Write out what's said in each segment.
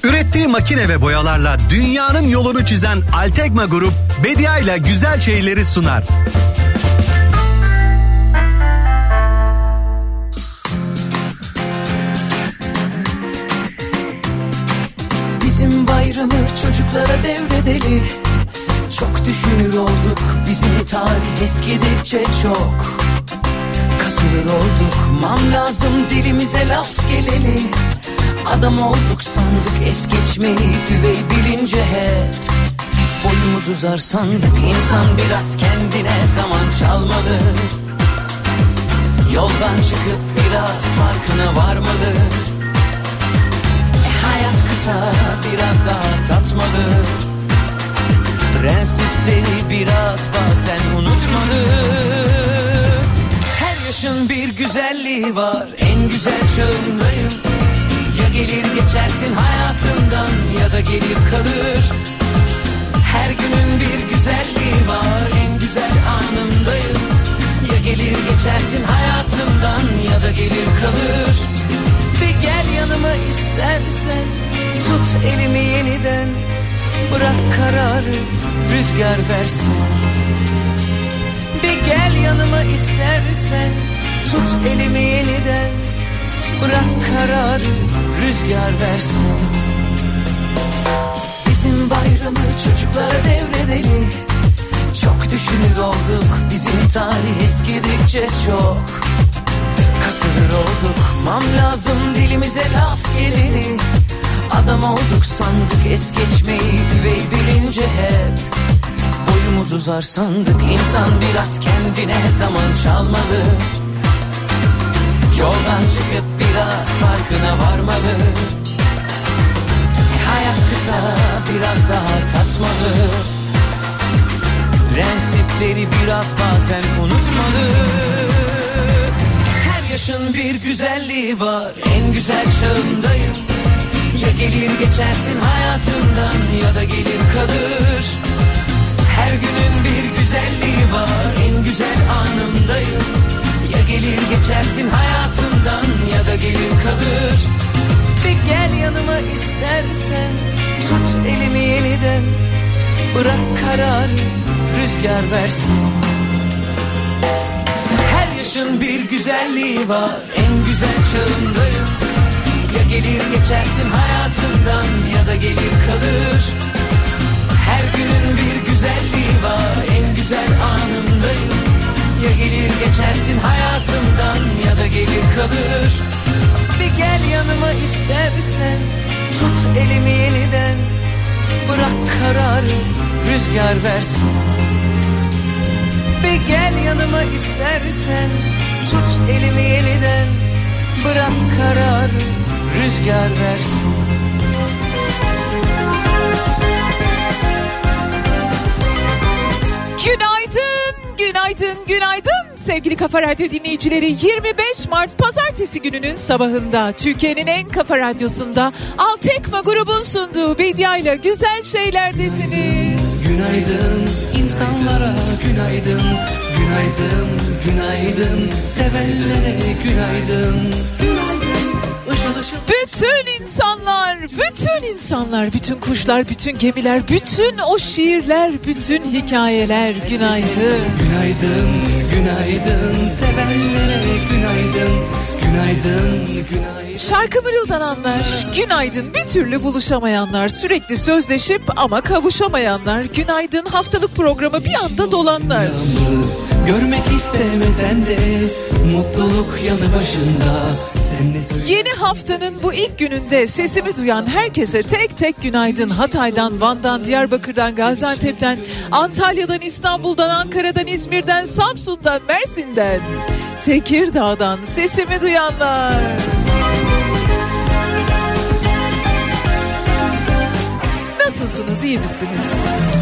Ürettiği makine ve boyalarla dünyanın yolunu çizen Altekma Grup, Bedia ile güzel şeyleri sunar. Bizim bayramı çocuklara devredelim. Çok düşünür olduk, bizim tarih eskidikçe çok. Kasılır olduk, mam lazım dilimize laf geleli. Adam olduk sandık es geçmeyi, üvey bilince hep. Boyumuz uzar sandık, insan biraz kendine zaman çalmalı. Yoldan çıkıp biraz farkına varmalı. Hayat kısa, biraz daha tatmalı. Prensipleri biraz bazen unutmalı. Her yaşın bir güzelliği var, en güzel çağındayım. Ya gelir geçersin hayatımdan, ya da gelir kalır. Her günün bir güzelliği var, en güzel anımdayım. Ya gelir geçersin hayatımdan, ya da gelir kalır. Bir gel yanıma istersen, tut elimi yeniden. Bırak kararı rüzgar versin. Bir gel yanıma istersen, tut elimi yeniden. Bırak kararı rüzgar versin. Bizim bayramı çocuklara devredelim. Çok düşünür olduk, bizim tarih eskidikçe çok. Kasılır olduk, mam lazım dilimize laf geleli. Adam olduk sandık es geçmeyi, üvey bilince hep. Boyumuz uzar sandık, insan biraz kendine zaman çalmalı. Yoldan çıkıp biraz farkına varmalı. Hayat kısa, biraz daha tatmalı. Prensipleri biraz bazen unutmalı. Her yaşın bir güzelliği var, en güzel çağındayım. Ya gelir geçersin hayatımdan, ya da gelir kalır. Her günün bir güzelliği var, en güzel anımdayım. Ya gelir geçersin hayatımdan, ya da gelir kalır. Bir gel yanıma istersen, tut elimi yeniden. Bırak kararı rüzgar versin. Her yaşın bir güzelliği var, en güzel çağındayım. Ya gelir geçersin hayatımdan, ya da gelir kalır. Her günün bir güzelliği var, en güzel anımdayım. Ya gelir geçersin hayatımdan, ya da gelir kalır. Bir gel yanıma istersen, tut elimi yeniden. Bırak kararı rüzgar versin. Bir gel yanıma istersen, tut elimi yeniden. Bırak kararı rüzgar versin. Günaydın, günaydın, günaydın sevgili Kafa Radyo dinleyicileri. 25 Mart Pazartesi gününün sabahında Türkiye'nin en kafa radyosunda Altekma grubun sunduğu Bedia ile güzel şeylerdesiniz. Günaydın insanlara, günaydın, günaydın, günaydın, sevenlere günaydın, günaydın, ışıl ışıl. Bütün insanlar, bütün kuşlar, bütün gemiler, bütün o şiirler, bütün hikayeler günaydın. Günaydın, günaydın, sevenlere günaydın, günaydın, günaydın. Şarkı mırıldananlar, günaydın, bir türlü buluşamayanlar, sürekli sözleşip ama kavuşamayanlar, günaydın, haftalık programı bir anda dolanlar. Görmek istemesen de mutluluk yanı başında. Yeni haftanın bu ilk gününde sesimi duyan herkese tek tek günaydın. Hatay'dan, Van'dan, Diyarbakır'dan, Gaziantep'ten, Antalya'dan, İstanbul'dan, Ankara'dan, İzmir'den, Samsun'dan, Mersin'den, Tekirdağ'dan sesimi duyanlar. Nasılsınız, iyi misiniz?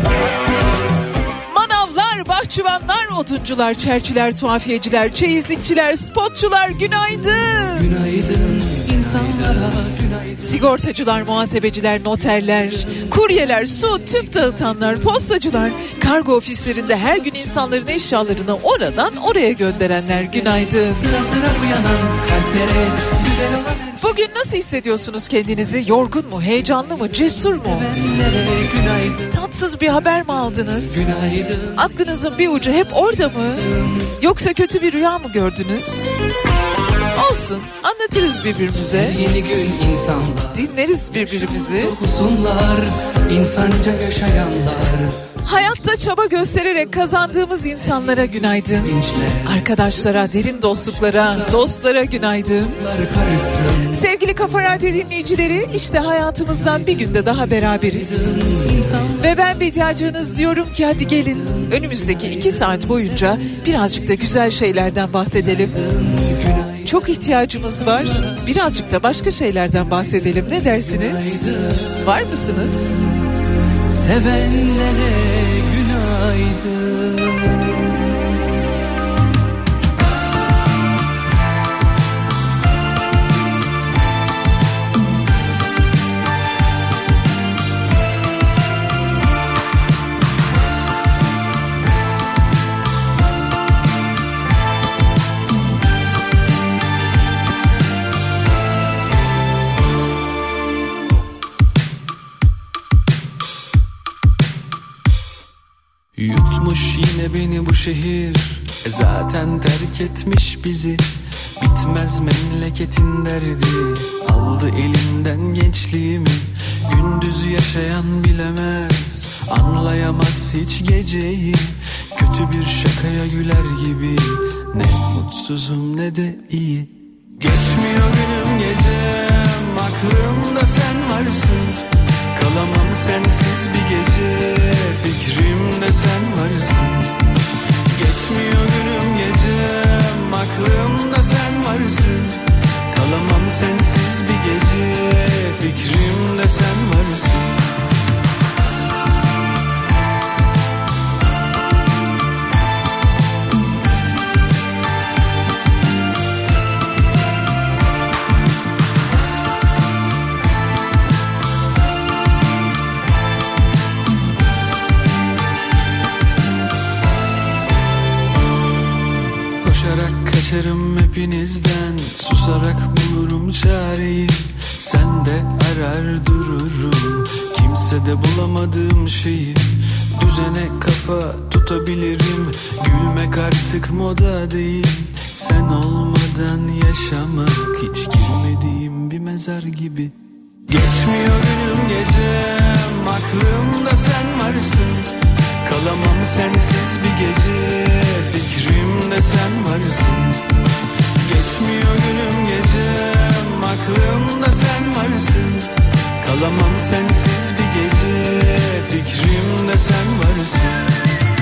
Manavlar, bahçıvanlar, oduncular, çerçiler, tuhafiyeciler, çeyizlikçiler, spotçular günaydın. Günaydın insanlara günaydın. Sigortacılar, muhasebeciler, noterler, kuryeler, su, tüp dağıtanlar, postacılar, kargo ofislerinde her gün insanların eşyalarını oradan oraya gönderenler günaydın. Sıra sıra uyanan kalplere güzel olan Bugün nasıl hissediyorsunuz kendinizi? Yorgun mu, heyecanlı mı, cesur mu? sevenlere günaydın. Tatsız bir haber mi aldınız? Günaydın. Aklınızın bir ucu hep orada mı? Yoksa kötü bir rüya mı gördünüz? Olsun, anlatırız birbirimize. Yeni gün insanlar Dinleriz birbirimizi. okusunlar, insanca yaşayanlar. Hayatta çaba göstererek kazandığımız insanlara günaydın. Gençler Arkadaşlara, derin dostluklara, dostlara günaydın. karışsın. Sevgili Kafa Radyo dinleyicileri, işte hayatımızdan bir günde daha beraberiz. İnsan Ve ben Bediacığınız diyorum ki hadi gelin önümüzdeki 2 saat boyunca birazcık da güzel şeylerden bahsedelim. Çok ihtiyacımız var. Birazcık da başka şeylerden bahsedelim. Ne dersiniz? Var mısınız? sevenlere günaydın. Yutmuş yine beni bu şehir, zaten terk etmiş bizi. Bitmez memleketin derdi, aldı elimden gençliğimi. Gündüzü yaşayan bilemez, anlayamaz hiç geceyi. Kötü bir şakaya güler gibi, ne mutsuzum ne de iyi. Geçmiyor günüm gecem, aklımda sen varsın. Kalamam sensiz bir gece, fikrimde sen varsın. Geçmiyor günüm gecem, aklımda sen varsın. Kalamam sensiz bir gece, fikrimde sen varsın. Koşarak kaçarım hepinizden, susarak bulurum çareyi. Sen de arar dururum, kimsede bulamadığım şeyi. Düzene kafa tutabilirim, gülmek artık moda değil. Sen olmadan yaşamak hiç girmediğim bir mezar gibi. Geçmiyor günüm gecem, aklımda sen varsın. Kalamam sensiz bir gece, fikrimde sen varsın. Geçmiyor günüm gecem, aklımda sen varsın. Kalamam sensiz bir gece, fikrimde sen varsın.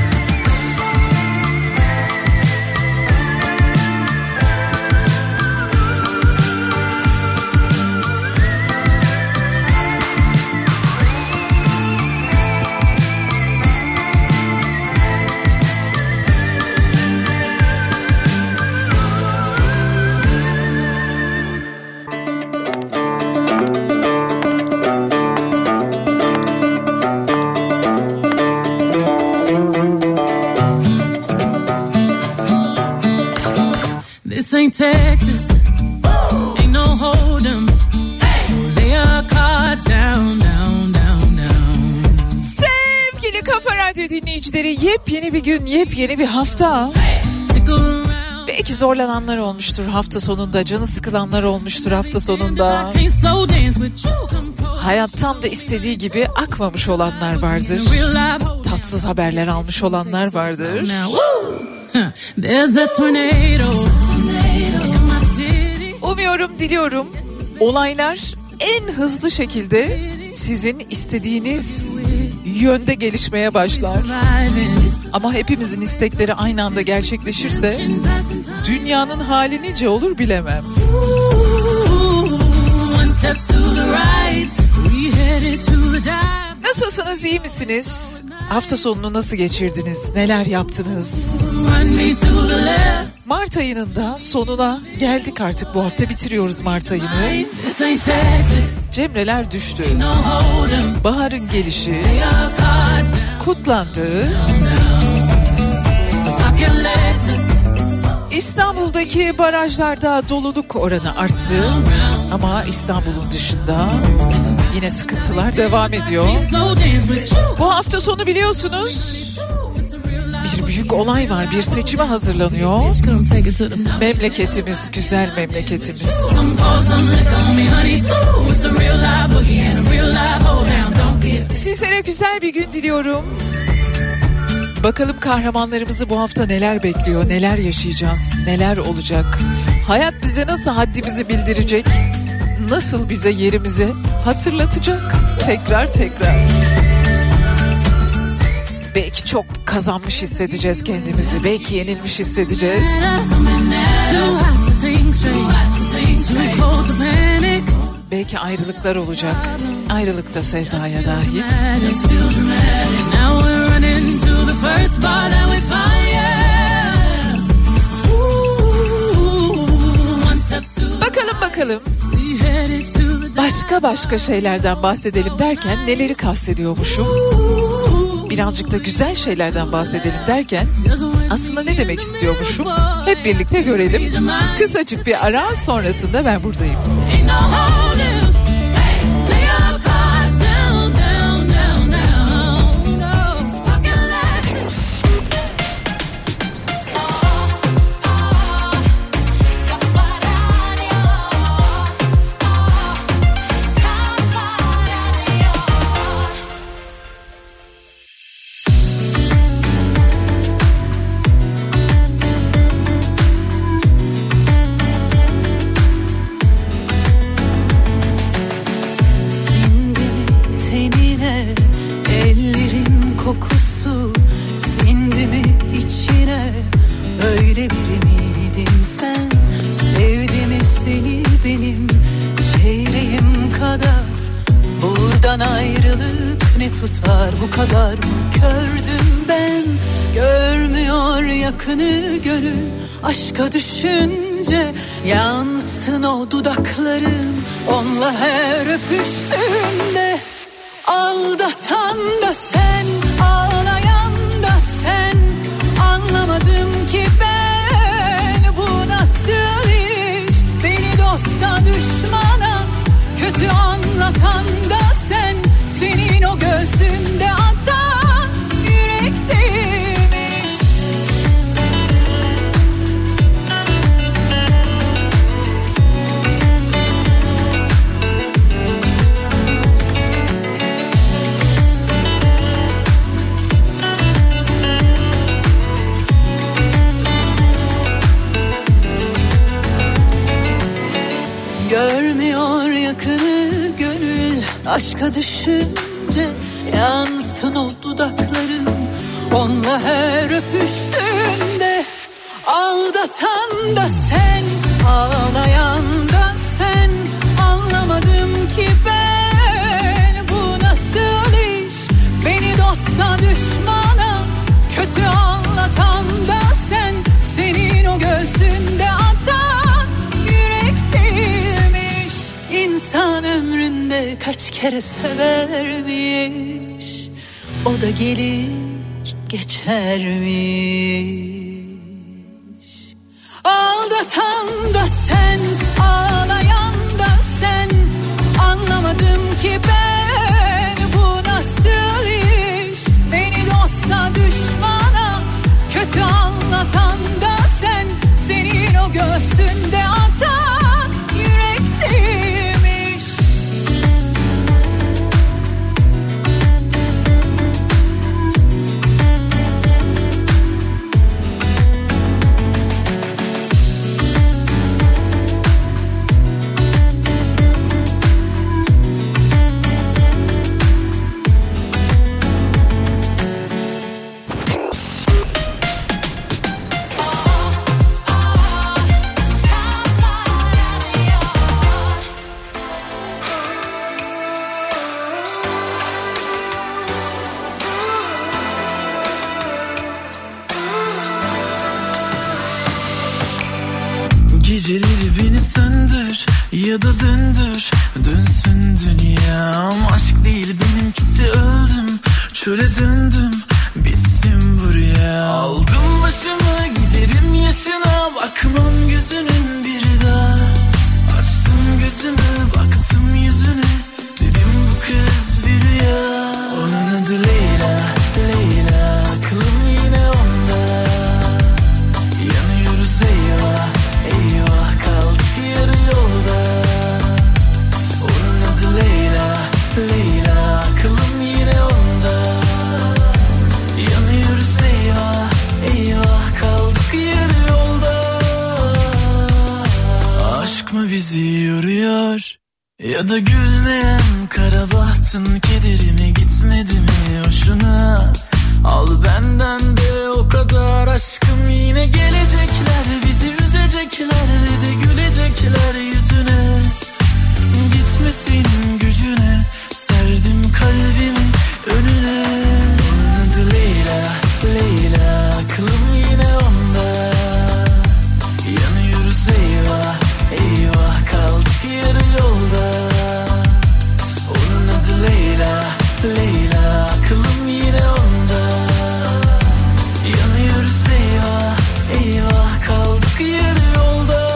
This ain't Texas, ain't no hold'em. So lay your cards down, down, down, down. Sevgili Kafa Radyo dinleyicileri, yepyeni bir gün, yepyeni bir hafta. Stick around. Belki zorlananlar olmuştur hafta sonunda, canı sıkılanlar olmuştur hafta sonunda. Can't slow dance with you. Come close. Hayat tam da istediği gibi akmamış olanlar vardır. Tatsız haberler almış olanlar vardır. Now, woo. Huh. There's a tornado in my city. Umuyorum, diliyorum olaylar en hızlı şekilde sizin istediğiniz yönde gelişmeye başlar. Ama hepimizin istekleri aynı anda gerçekleşirse dünyanın hali nice olur bilemem. One step to the right, we headed to the dive. Nasılsınız Nasılsınız, iyi misiniz? Hafta sonunu nasıl geçirdiniz? Neler yaptınız? Mart ayının da sonuna geldik artık, bu hafta bitiriyoruz Mart ayını. Cemreler düştü. Baharın gelişi kutlandı. İstanbul'daki barajlarda doluluk oranı arttı. Ama İstanbul'un dışında yine sıkıntılar devam ediyor. Bu hafta sonu biliyorsunuz bir büyük olay var. Bir seçime hazırlanıyor. Memleketimiz, güzel memleketimiz. Sizlere güzel bir gün diliyorum. Bakalım kahramanlarımızı bu hafta neler bekliyor, neler yaşayacağız, neler olacak? Hayat bize nasıl haddimizi bildirecek? Nasıl bize yerimizi hatırlatacak? Tekrar. Belki çok kazanmış hissedeceğiz kendimizi. Belki yenilmiş hissedeceğiz. Belki ayrılıklar olacak. Ayrılık da sevdaya dahil. Bakalım. Başka şeylerden bahsedelim derken neleri kastediyormuşum? Birazcık da güzel şeylerden bahsedelim derken aslında ne demek istiyormuşum? Hep birlikte görelim. Kısacık bir ara, sonrasında ben buradayım. Aşka düşünce yansın o dudakların, onunla her öpüştüğünde. Aldatan da sen, ağlayan da sen. Anlamadım ki ben, bu nasıl iş? Beni dosta düşmana kötü anlatan da sen. Senin o göğsünde atan yürekteymiş. Görmüyor yakını gönül, aşka düşünce yansın o dudakların, onunla her öpüştüğünde. Aldatan da sen, ağlayan da sen. Anlamadım ki ben, bu nasıl iş? Beni dosta düşmana kötü anlatan da sen. Senin o göğsünde atan yürekteymiş. İnsan ömründe kaç kere severmiş, o da gelir geçermiş. Aldatan da sen, ağlayan da sen. Anlamadım ki ben, bu nasıl iş? Beni dosta düşmana kötü anlatan da sen. Senin o göğsünde atan yürekteymiş. ya da döndür, dönsün dünyam. Aşk değil benimkisi, öldüm, çöle döndüm, bitsin buraya. Aldım başımı giderim yaşına, bakmam gözünün bir daha. Açtım gözümü baktım yüzüne, dedim bu kız bir rüya. Onun adı Leyla, Leyla, aklım yine onda. Yanıyoruz eyvah, eyvah, kaldık yarı yolda. Onun adı Leyla, Leyla, aklım yine onda. Yanıyoruz eyvah, eyvah, kaldık yarı yolda. Aşk mı bizi yoruyor, ya da gülmeyen kara bahtın kederine gitmedi mi hoşuna? Al benden de o kadar aşkım, yine gelecekler bizi üzecekler ve de gülecekler yüzüne. Gitmesin gücüne, serdim kalbimi önüne. Onun adı Leyla, Leyla, aklım yine onda. Yanıyoruz eyvah, eyvah, kaldık yarı yolda. Onun adı Leyla, Leyla, aklım yine onda. Yanıyoruz eyvah, eyvah, kaldık yarı yolda.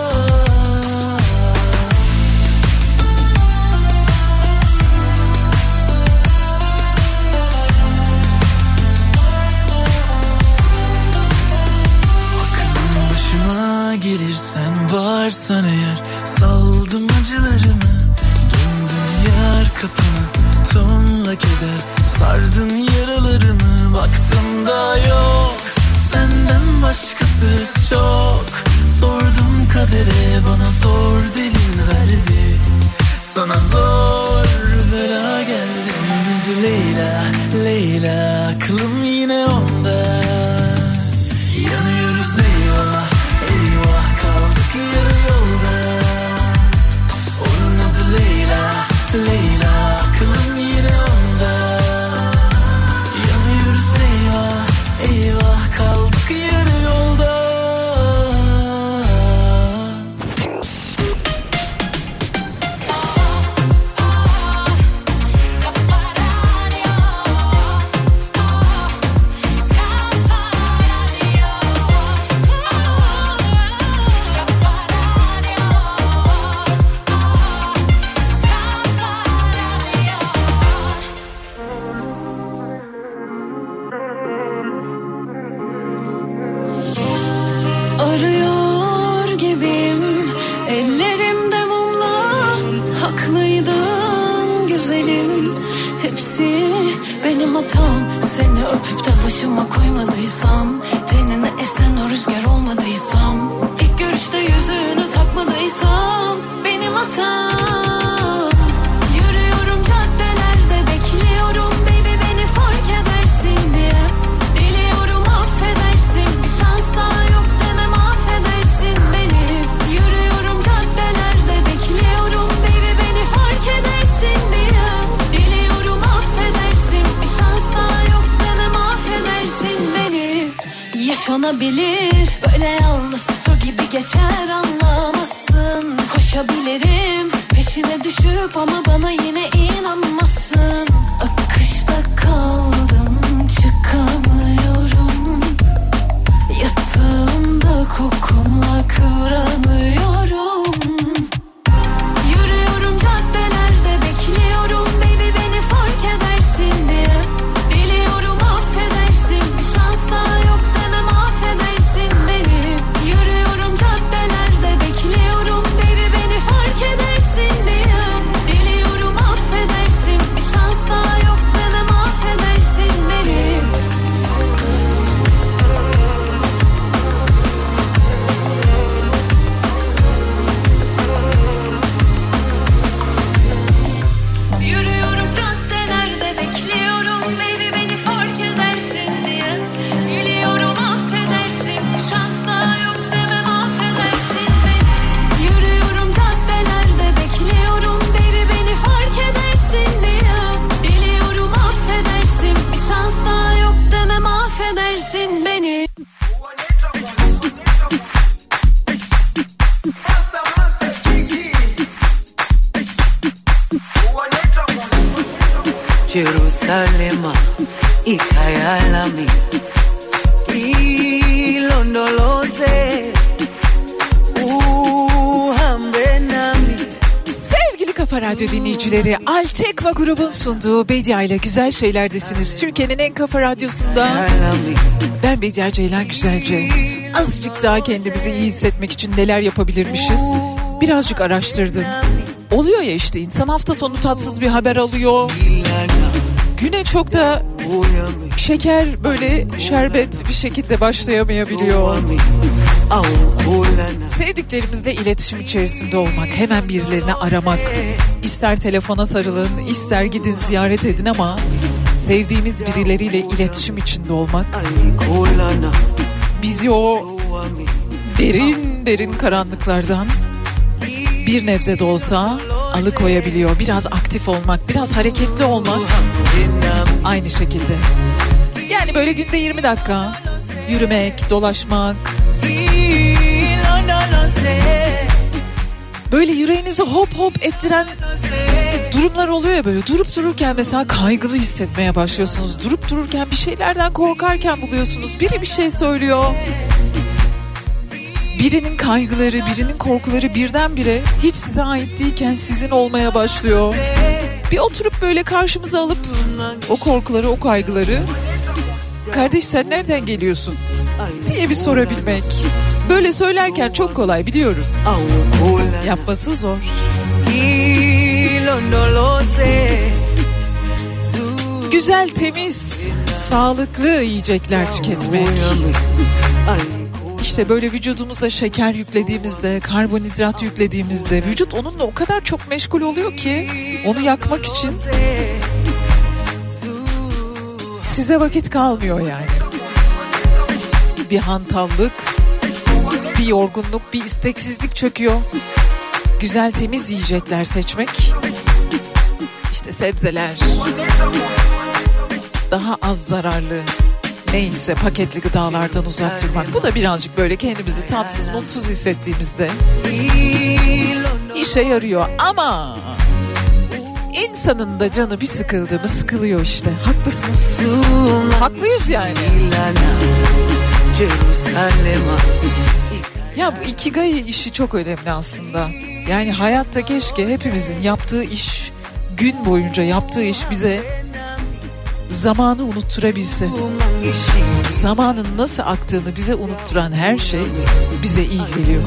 Aklım başıma gelirsen varsan eğer, saldım acılarımı, döndüm yar kapını, tonla keder, sardın yaralarımı. Baktım da yok senden başkası çok, sordum kadere bana zor delil verdi, sana zor bela geldi. Onun adı Leyla, Leyla, aklım yine onda. Yanıyoruz eyvah, eyvah, kaldık yarı yolda. Onun adı Leyla, Leyla, aklım yine onda. Yanıyoruz eyvah, eyvah, kaldık yarı yolda. Arıyor gibiyim, ellerimde mumla. Haklıydın güzelim, hepsi benim hatam. Seni öpüp de başıma koymadıysam, tenine esen o rüzgar olmadıysam, ilk görüşte yüzüğünü takmadıysam benim hatam. Yürüyorum caddelerde, bekliyorum baby beni fark edersin diye. Diliyorum affedersin, bir şans daha yok demem affedersin beni. Yürüyorum caddelerde, bekliyorum baby beni fark edersin diye. Diliyorum affedersin, bir şans daha yok demem affedersin beni. Yaşanabilir böyle yalnız, su gibi geçer anlamazsın. Koşabilirim peşine düşüp ama bana yine inanmazsın. Akışta kaldım, çıkamıyorum. Yatağımda kokunla kıranıyorum. Yürüyorum caddelerde, bekliyorum baby beni fark edersin diye. Diliyorum affedersin, bir şans daha yok demem affedersin beni. Yürüyorum caddelerde, bekliyorum baby beni fark edersin diye. Diliyorum affedersin. Jerusalema ikayalami ilondoloze uhambe nami. Sevgili Kafa Radyo dinleyicileri, Altekma grubun sunduğu Bedia ile Güzel Şeyler'desiniz. Türkiye'nin en kafa radyosunda. Ben Bedia Ceylan Güzelce. Azıcık daha kendimizi iyi hissetmek için neler yapabilirmişiz birazcık araştırdım. Oluyor ya işte, insan hafta sonu tatsız bir haber alıyor. Güne çok da şeker, böyle şerbet bir şekilde başlayamayabiliyor. Sevdiklerimizle iletişim içerisinde olmak, hemen birilerini aramak, ister telefona sarılın, ister gidin ziyaret edin ama sevdiğimiz birileriyle iletişim içinde olmak bizi o derin derin karanlıklardan bir nebze de olsa alıkoyabiliyor. Biraz aktif olmak, biraz hareketli olmak aynı şekilde. Yani böyle günde 20 dakika yürümek, dolaşmak. Böyle yüreğinizi hop hop ettiren durumlar oluyor ya, böyle durup dururken mesela kaygılı hissetmeye başlıyorsunuz. Durup dururken bir şeylerden korkarken buluyorsunuz. Biri bir şey söylüyor. Birinin kaygıları, birinin korkuları birdenbire hiç size ait değilken sizin olmaya başlıyor. Bir oturup böyle karşımıza alıp o korkuları, o kaygıları, kardeş sen nereden geliyorsun diye bir sorabilmek. Böyle söylerken çok kolay biliyorum. Yapması zor. Güzel, temiz, sağlıklı yiyecekler tüketmek. İşte böyle vücudumuza şeker yüklediğimizde, karbonhidrat yüklediğimizde vücut onunla o kadar çok meşgul oluyor ki onu yakmak için size vakit kalmıyor yani. Bir hantallık, bir yorgunluk, bir isteksizlik çöküyor. Güzel temiz yiyecekler seçmek, işte sebzeler, daha az zararlı, neyse paketli gıdalardan uzak durmak. Bu da birazcık böyle kendimizi tatsız, mutsuz hissettiğimizde işe yarıyor. Ama insanın da canı bir sıkıldı mı sıkılıyor işte. Haklısınız. Haklıyız yani. Ya bu ikigai işi çok önemli aslında. Yani hayatta keşke hepimizin yaptığı iş, gün boyunca yaptığı iş bize zamanı unutturabilse. Zamanın nasıl aktığını bize unutturan her şey bize iyi geliyor.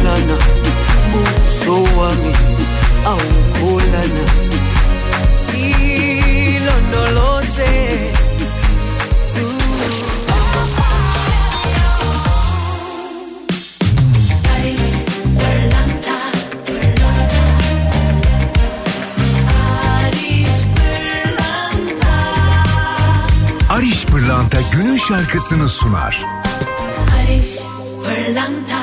Ariş Pırlanta günün şarkısını sunar. Ariş Pırlanta.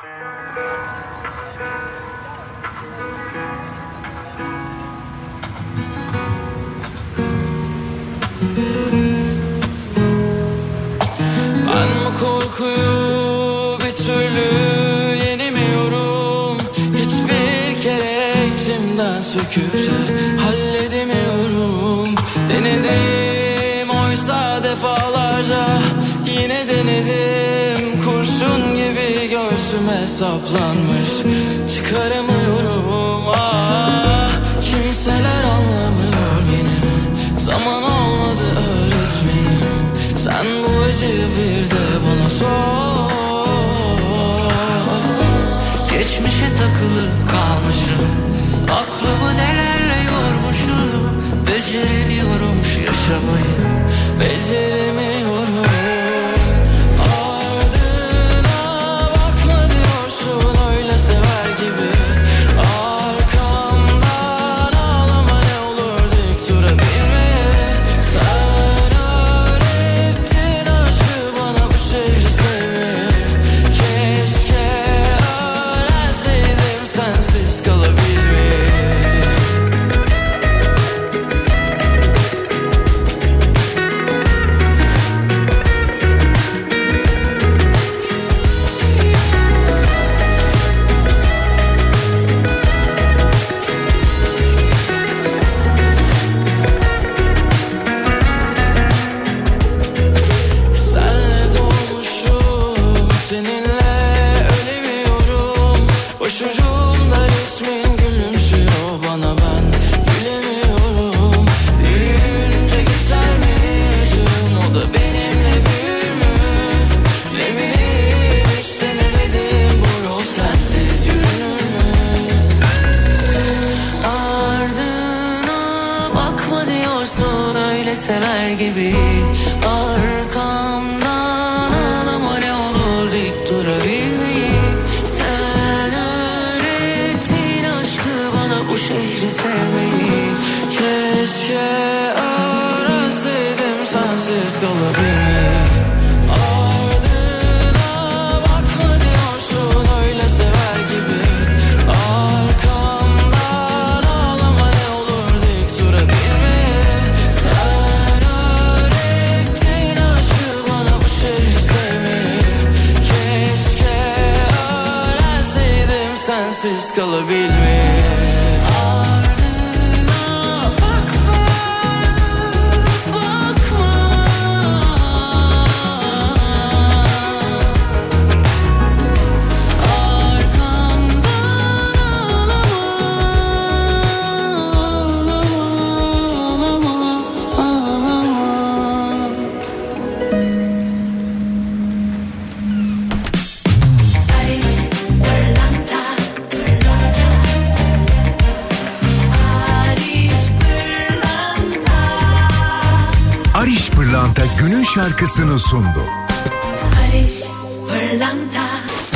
Ben bu korkuyu bir türlü yenemiyorum. Hiçbir kere içimden söküp de halledemiyorum. Denedim oysa defalarca, yine denedim. Kurşun gibi göğsüme saplanmış, çıkaramıyorum. Ah, kimseler anlamıyor beni. Zaman olmadı öğretmenim. Sen bu acıyı bir de bana sor. Geçmişe takılıp kalmışım, aklımı nelerle yormuşum. Beceremiyorum şu yaşamayı, beceremiyorum. Ardına bakma diyorsun öyle sever gibi. Arkamdan ağlama ne olur dik durabilmeye. Sen öğrettin aşkı bana, bu şehri sevmeye. Keşke öğrenseydim sensiz kalabilmeyi. bakma diyorsun öyle sever gibi. Arkamdan ağlama ne olur dik durabilmeyi. Sen öğrettin aşkı bana bu şehri sevmeyi. Keşke öğrenseydim sensiz kalabilmeyi. Sensiz kalabilmeyi. Ardına bakma, bakma. Arkamdan ağlama, ağlama. Ariş Pırlanta günün şarkısını sundu. Ariş Pırlanta.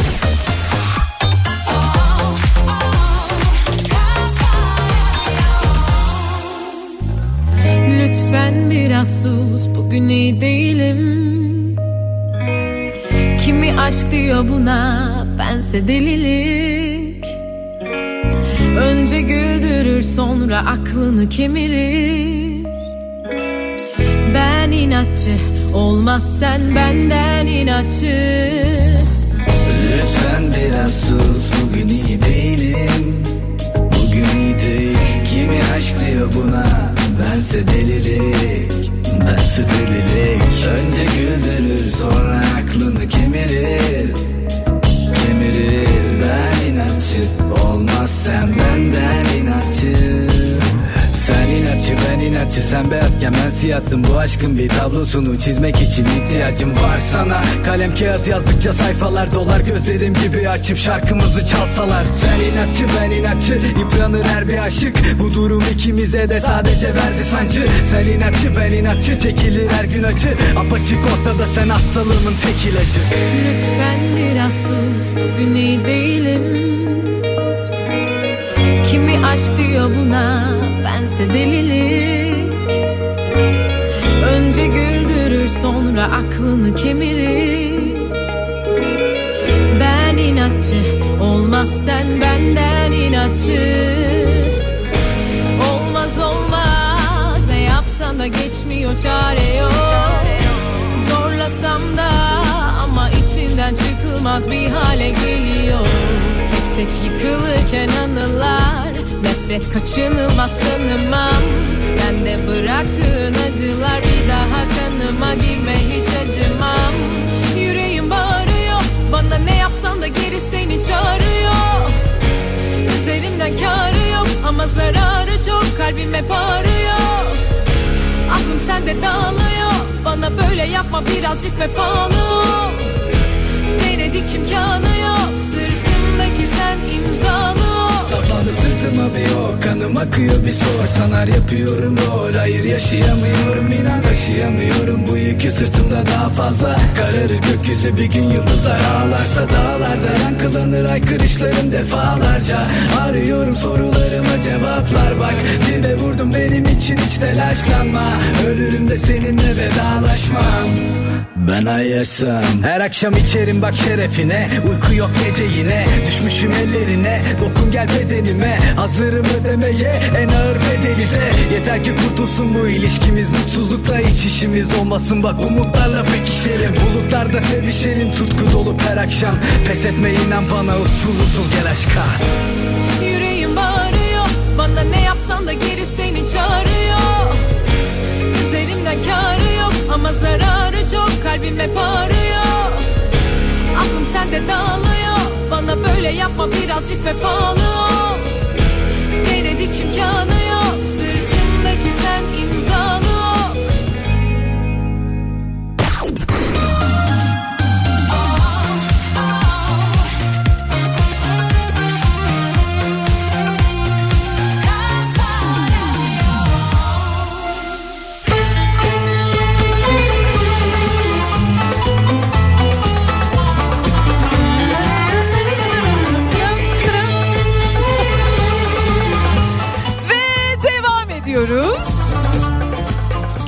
Lütfen biraz sus, bugün iyi değilim. Kimi aşk diyor buna, bense delilik. Önce güldürür, sonra aklını kemirir. Ben inatçı, olmaz sen benden inatçı. Lütfen biraz sus, bugün iyi değilim. Bugün iyi değil. Kimi aşk diyor buna, bense delilik. Bense delilik. Önce güldürür, sonra aklını kemirir. Kemirir. Ben inatçı, olmaz sen benden inatçı. Sen inatçı ben inatçı, sen beyazken ben siyahtım. Bu aşkın bir tablosunu çizmek için ihtiyacım var sana. Kalem kağıt yazdıkça sayfalar dolar, gözlerim gibi açıp şarkımızı çalsalar. Sen inatçı ben inatçı, yıpranır her bir aşık. Bu durum ikimize de sadece verdi sancı. Sen inatçı ben inatçı, çekilir her gün acı. Apaçık ortada sen hastalığımın tek ilacı. Lütfen biraz sus, bugün iyi değilim. Kimi aşk diyor buna, bense delilik. Önce güldürür, sonra aklını kemirir. Ben inatçı, olmaz sen benden inatçı. Olmaz olmaz, ne yapsan da geçmiyor, çare yok. Zorlasam da ama içinden çıkılmaz bir hale geliyor. Tek tek yıkılırken anılar, nefret kaçınılmaz tanımam. Ben de bıraktığın acılar bir daha kanıma girme, hiç acımam. Yüreğim bağırıyor, bana ne yapsan da geri seni çağırıyor. Üzerimden kârı yok ama zararı çok, kalbim hep ağrıyor. Aklım sende dağılıyor, bana böyle yapma, birazcık vefalı. Denedik imkanı yok, sırtımdaki sen imzalı. Saplandı sırtıma bir ok, kanım akıyor bir sor. Sanar yapıyorum rol, hayır yaşayamıyorum, inan taşıyamıyorum. Bu yükü sırtımda daha fazla. Kararır gökyüzü bir gün, yıldızlar ağlarsa dağlarda yankılanır haykırışlarım defalarca. Arıyorum sorularıma cevaplar, bak dibe vurdum, benim için hiç telaşlanma. Ölürüm de seninle vedalaşmam. Ben ayasam her akşam içerim bak şerefine. Uyku yok gece yine, düşmüşüm ellerine. Dokun gel bedenime, hazırım ödemeye en ağır bedeli de. Yeter ki kurtulsun bu ilişkimiz, mutsuzlukla hiç işimiz olmasın. Bak umutlarla pekişelim, bulutlarda sevişelim. Tutku dolu her akşam, pes etme inan bana, usul usul gel aşka. Yüreğim bağırıyor, bana ne yapsan da geri seni çağırıyor. Üzerimden kârı yok ama zararı çok, kalbim hep ağrıyor. Aklım sende dağılıyor, bana böyle yapma, birazcık vefalı. Denedik imkanı yok, sırtımdaki sen imzalı.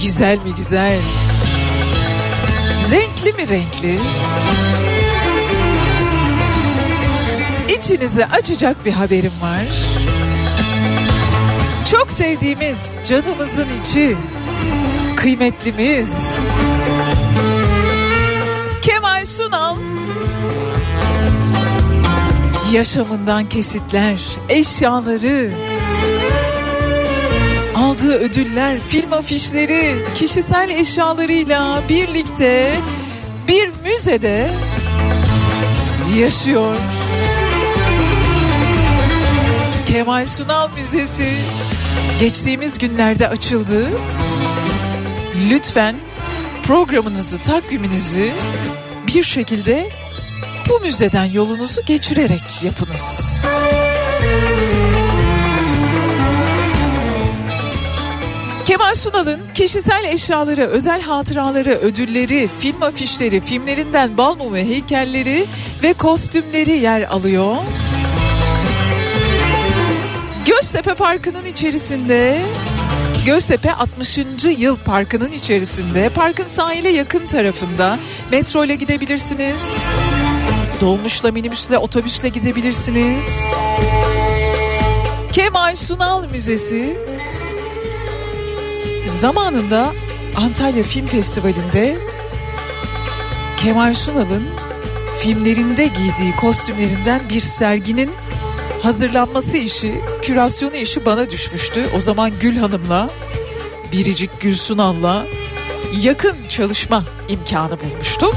Güzel mi güzel? Renkli mi renkli? İçinizi açacak bir haberim var. Çok sevdiğimiz canımızın içi, kıymetlimiz Kemal Sunal yaşamından kesitler, eşyaları, aldığı ödüller, film afişleri, kişisel eşyalarıyla birlikte bir müzede yaşıyor. Kemal Sunal Müzesi geçtiğimiz günlerde açıldı. Lütfen programınızı, takviminizi bir şekilde bu müzeden yolunuzu geçirerek yapınız. Kemal Sunal'ın kişisel eşyaları, özel hatıraları, ödülleri, film afişleri, filmlerinden bal mumu heykelleri ve kostümleri yer alıyor. Göztepe Parkı'nın içerisinde, Göztepe 60. Yıl Parkı'nın içerisinde, parkın sahile yakın tarafında metro ile gidebilirsiniz. Dolmuşla, minibüsle, otobüsle gidebilirsiniz. Kemal Sunal Müzesi zamanında Antalya Film Festivali'nde Kemal Sunal'ın filmlerinde giydiği kostümlerinden bir serginin hazırlanması işi, kürasyonu işi bana düşmüştü. O zaman Gül Hanım'la, Biricik Gül Sunal'la yakın çalışma imkanı bulmuştum.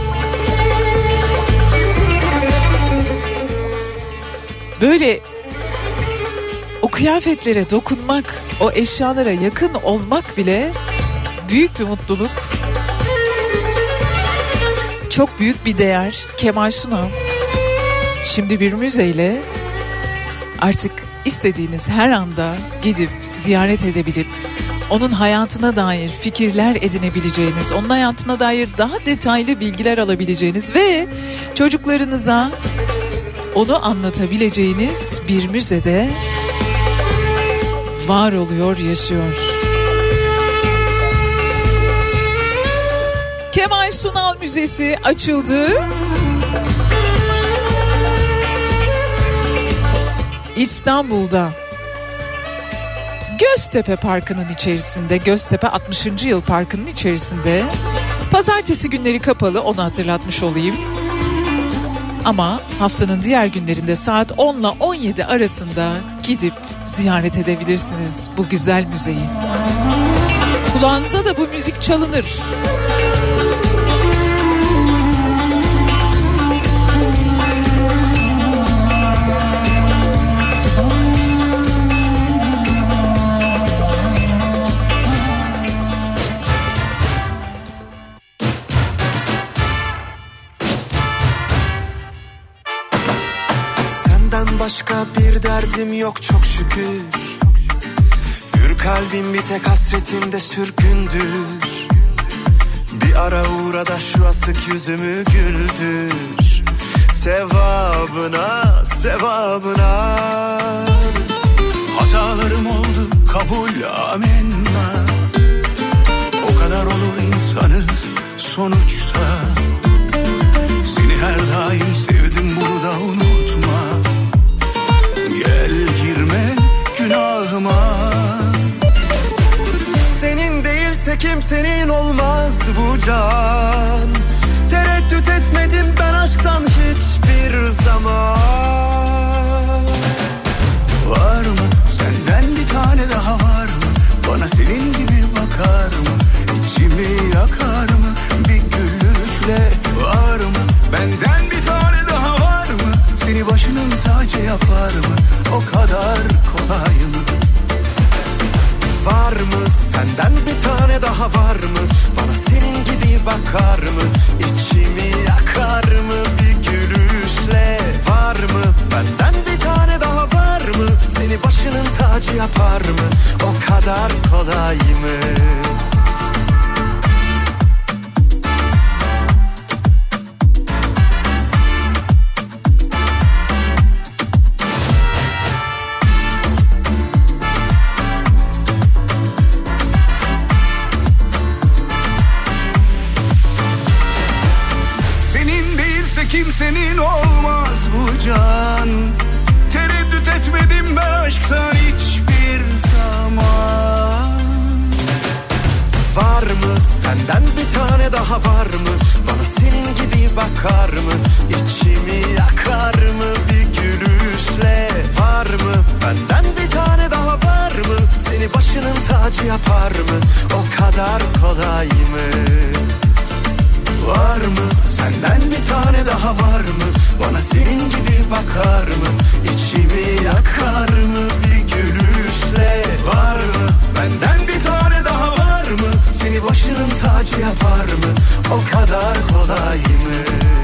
Böyle o kıyafetlere dokunmak, o eşyalara yakın olmak bile büyük bir mutluluk. Çok büyük bir değer. Kemal Sunal şimdi bir müzeyle artık istediğiniz her anda gidip ziyaret edebilip onun hayatına dair fikirler edinebileceğiniz, onun hayatına dair daha detaylı bilgiler alabileceğiniz ve çocuklarınıza onu anlatabileceğiniz bir müzede var oluyor, yaşıyor. Kemal Sunal Müzesi açıldı. İstanbul'da Göztepe Parkı'nın içerisinde, Göztepe 60. Yıl Parkı'nın içerisinde. Pazartesi günleri kapalı, onu hatırlatmış olayım. Ama haftanın diğer günlerinde saat 10 ile 17 arasında gidip ziyaret edebilirsiniz bu güzel müzeyi. Kulağınıza da bu müzik çalınır. Başka bir derdim yok çok şükür. Hür kalbim bir tek hasretinde sürgündür. Bir ara uğra da şu asık yüzümü güldür. Sevabına, sevabına. Hatalarım oldu, kabul, amenna. O kadar olur insanız sonuçta. Seni her daim sevdim, bunu da unutma. Gel girme günahıma. Senin değilse kimsenin olmaz bu can. Tereddüt etmedim ben aşktan hiçbir zaman. Var mı senden bir tane daha, var mı? Bana senin gibi bakar mı? İçimi yakar mı? Bir gülüşle var mı? Benden bir tane daha var mı? Seni başının tacı yapar mı? O kadar kolay mı? Var mı senden bir tane daha, var mı? Bana senin gibi bakar mı? İçimi yakar mı bir gülüşle? Var mı benden bir tane daha, var mı? Seni başının tacı yapar mı? O kadar kolay mı? senin olmaz bu can. Tereddüt etmedim ben aşktan hiçbir zaman. Var mı senden bir tane daha var mı? Bana senin gibi bakar mı? İçimi yakar mı bir gülüşle? Var mı benden bir tane daha var mı? Seni başının tacı yapar mı? O kadar kolay mı? Var mı senden bir tane daha var mı? Bana senin gibi bakar mı? İçimi yakar mı bir gülüşle? Var mı benden bir tane daha var mı? Seni başının tacı yapar mı? O kadar kolay mı?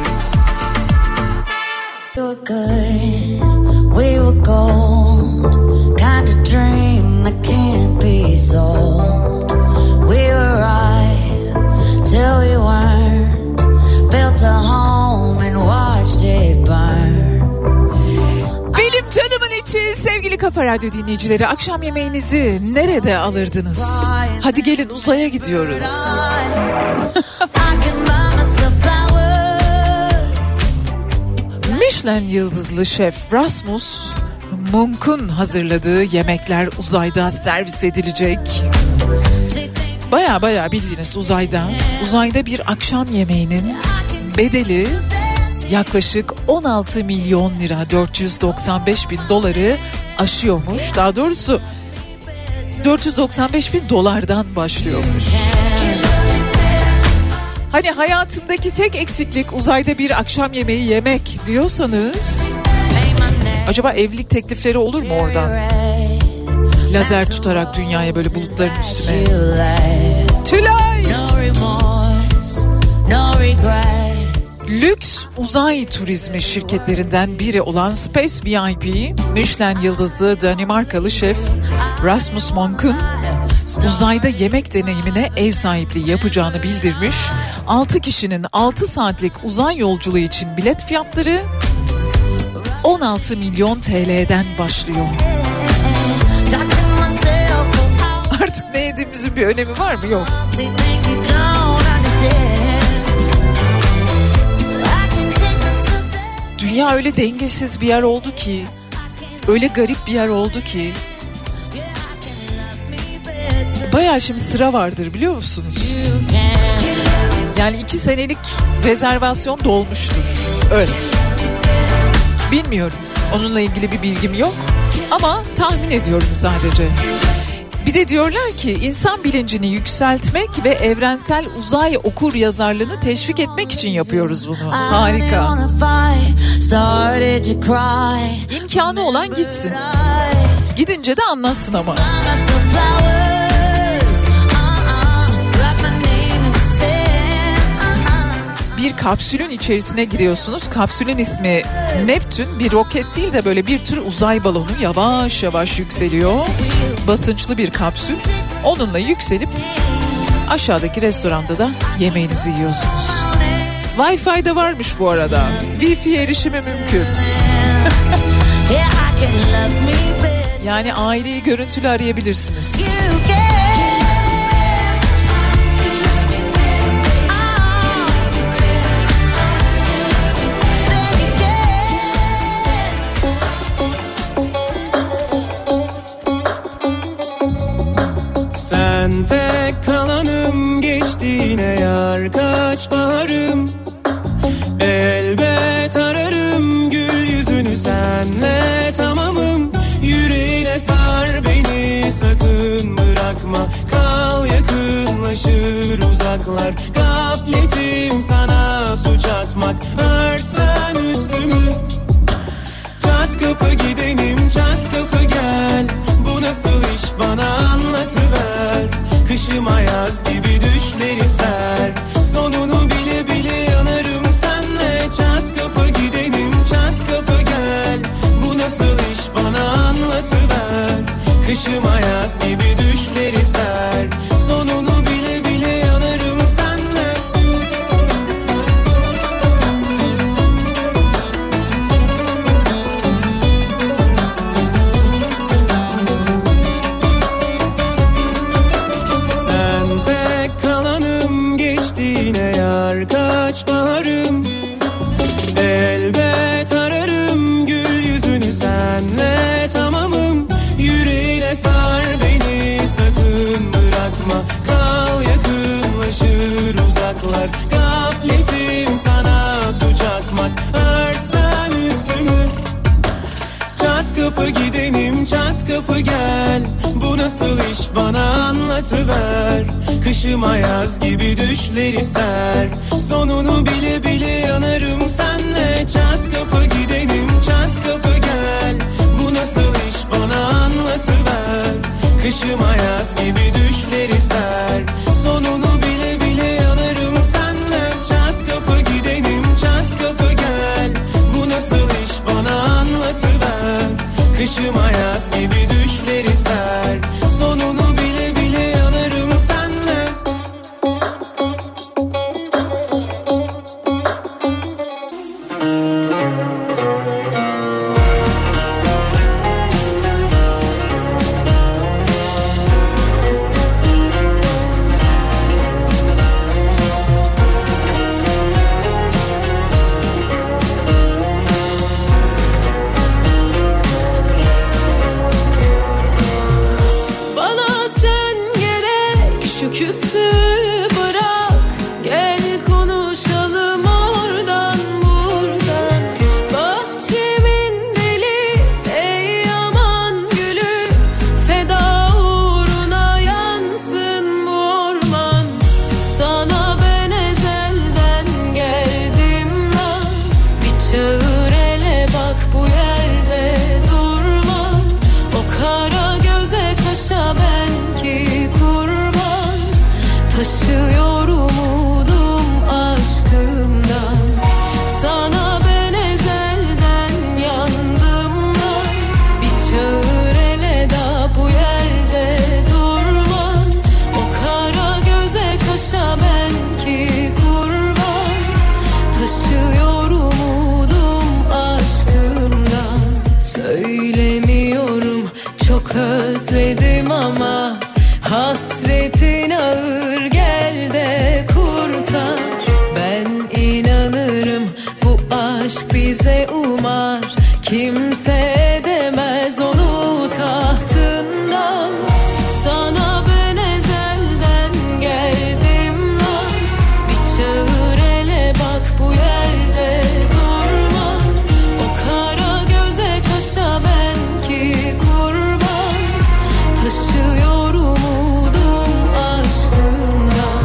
We were good, we were gold, kind of dream that can't be sold. We were right till we weren't, built a home and watched it burn. Benim canımın içi sevgili Kafa Radyo dinleyicileri, akşam yemeğinizi nerede alırdınız? Hadi gelin uzaya gidiyoruz. Michelin yıldızlı şef Rasmus Monk'un hazırladığı yemekler uzayda servis edilecek. Baya bildiğiniz uzayda bir akşam yemeğinin bedeli yaklaşık 16 milyon lira, 495 bin doları aşıyormuş. Daha doğrusu 495 bin dolardan başlıyormuş. Hani hayatımdaki tek eksiklik uzayda bir akşam yemeği yemek diyorsanız, acaba evlilik teklifleri olur mu oradan? Lazer tutarak dünyaya böyle bulutların üstüne. Tülay! Lüks uzay turizmi şirketlerinden biri olan Space VIP, Michelin yıldızlı Danimarkalı şef Rasmus Monk'un uzayda yemek deneyimine ev sahipliği yapacağını bildirmiş. 6 kişinin 6 saatlik uzay yolculuğu için bilet fiyatları 16 milyon TL'den başlıyor. Artık ne yediğimizin bir önemi var mı? Yok. Dünya öyle dengesiz bir yer oldu ki, öyle garip bir yer oldu ki, bayağı şimdi sıra vardır biliyor musunuz? Yani 2 senelik rezervasyon dolmuştur. Öyle. Bilmiyorum. Onunla ilgili bir bilgim yok. Ama tahmin ediyorum sadece. Bir de diyorlar ki insan bilincini yükseltmek ve evrensel uzay okur yazarlığını teşvik etmek için yapıyoruz bunu. Harika. İmkanı olan gitsin. Gidince de anlatsın ama. Bir kapsülün içerisine giriyorsunuz. Kapsülün ismi Neptün. Bir roket değil de böyle bir tür uzay balonu yavaş yavaş yükseliyor. Basınçlı bir kapsül. Onunla yükselip aşağıdaki restoranda da yemeğinizi yiyorsunuz. Wi-Fi de varmış bu arada. Wi-Fi erişimi mümkün. Yani aileyi görüntülü arayabilirsiniz. Sen tek kalanım, geçtiğine yar kaç baharım. Elbet ararım gül yüzünü, senle tamamım. Yüreğine sar beni, sakın bırakma. Kal yakınlaşır uzaklar. Gafletim sana suç atmak. Örtsen üstümü. Çat kapı gidelim, çat kapı gel. Bu nasıl iş bana anlatıver. Kışıma yaz gibi düşleri ser. Sonunu bile bile yanarım senle. Çat kapı gidelim, çat kapı gel. Bu nasıl iş bana anlatıver. Kışıma yaz gibi düşleri ser. Sonunu bile bile yanarım senle. Kaç baharım, uzaklar. Gafletim sana suç atmak, örtsen üstümü. Çat kapı gidelim, çat kapı gel. Bu nasıl iş bana anlatıver. Kışıma yaz gibi düşleri ser. Sonunu bile bile yanarım senle. Çat kapı gidelim, çat kapı gel. Bu nasıl iş bana anlatıver. Kışıma yaz gibi düşleri ser. Sonunu bile bile yanarım senle. Çat kapı gidelim, çat kapı gel. Bu nasıl iş bana anlatıver. Kışıma yaz gibi düşleri ser. Sonunu bile bile yanarım senle. Bana sen gerek, şu küsü bırak. Gel konuşalım oradan buradan. Bahçemin deli ey aman gülü. Feda uğruna yansın bu orman. Sana ben ezelden geldim lan. Bir çağır ele bak bu yerde durma. O kara göze kaşa ben ki kurban. Taşıyor umudum aşkımdan. Sana ben ezelden yandım lan. Bir çağır ele da bu yerde durma. O kara göze kaşa ben ki kurban. Taşıyor umudum aşkımdan. Söylemiyorum çok özledim ama hasretin ağır, gel de kurtar. Ben inanırım bu aşk bize umar. Kimse edemez onu tahtından. Sana ben ezelden geldim lan. Bir çağır ele bak bu yerde durma. O kara göze kaşa ben ki kurban. Taşıyor umudum aşkımdan.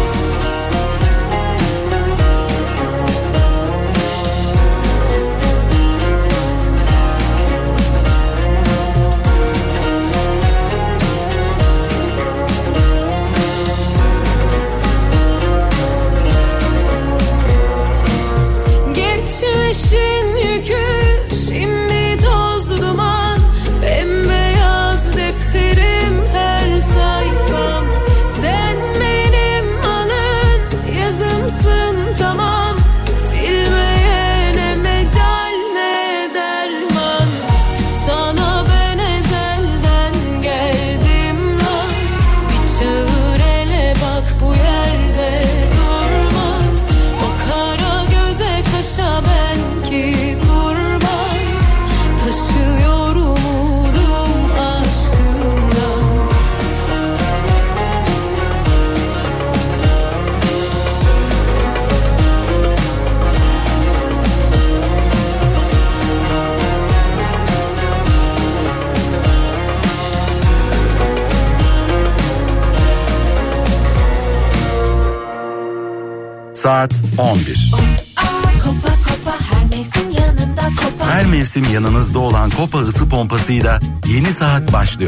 Geçmişin yükü şimdi toz duman. Bembeyaz defterim her sayfam. Sen benim alın yazımsın tamam. Silmeyene mecal ne derman. Sana ben ezelden geldim lan. Bir çağır ele bak bu yerde durma. O kara göze kaşa ben ki kurban. Taşıyor umudum aşkımdan. Saat 11. Kopa kopa her mevsim yanında kopa. Her mevsim yanınızda olan Kopa ısı pompasıyla yeni saat başlıyor.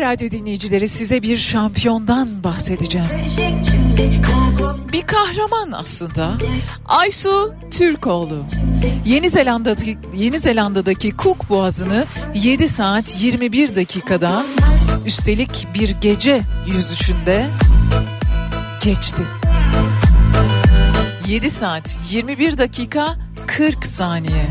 Radyo dinleyicileri, size bir şampiyondan bahsedeceğim. Bir kahraman aslında. Aysu Türkoğlu. Yeni Zelanda'daki Cook Boğazı'nı 7 saat 21 dakikada, üstelik bir gece yüzüşünde geçti. 7 saat 21 dakika 40 saniye.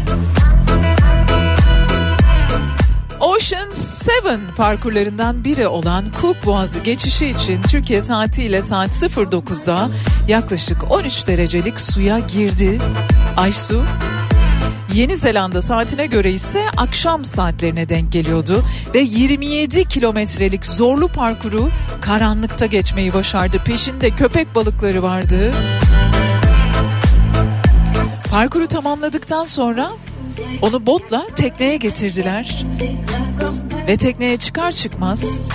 Ocean 7 parkurlarından biri olan Cook Boğazı geçişi için Türkiye saatiyle saat 09'da yaklaşık 13 derecelik suya girdi Aysu. Yeni Zelanda saatine göre ise akşam saatlerine denk geliyordu ve 27 kilometrelik zorlu parkuru karanlıkta geçmeyi başardı. Peşinde köpek balıkları vardı. Parkuru tamamladıktan sonra onu botla tekneye getirdiler ve tekneye çıkar çıkmaz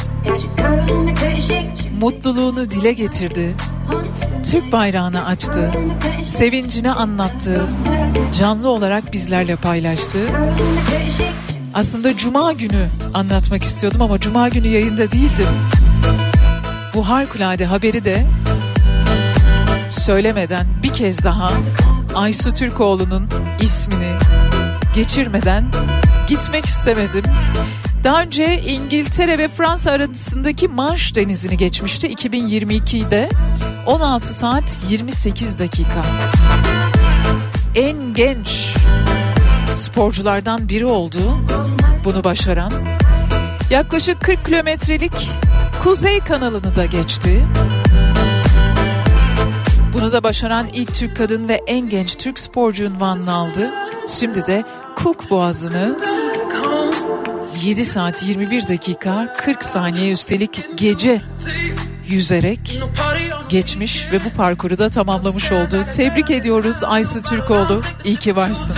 mutluluğunu dile getirdi. Türk bayrağını açtı, sevincini anlattı, canlı olarak bizlerle paylaştı. Aslında Cuma günü anlatmak istiyordum ama Cuma günü yayında değildim. Bu harikulade haberi de söylemeden bir kez daha Aysu Türkoğlu'nun ismini geçirmeden gitmek istemedim. Daha önce İngiltere ve Fransa arasındaki Manş Denizi'ni geçmişti 2022'de 16 saat 28 dakika. En genç sporculardan biri oldu bunu başaran. Yaklaşık 40 kilometrelik Kuzey Kanalını da geçti. Bunu da başaran ilk Türk kadın ve en genç Türk sporcu unvanını aldı. Şimdi de Cook Boğazı'nı 7 saat 21 dakika 40 saniye, üstelik gece yüzerek geçmiş ve bu parkuru da tamamlamış oldu. Tebrik ediyoruz Aysu Türkoğlu. İyi ki varsın.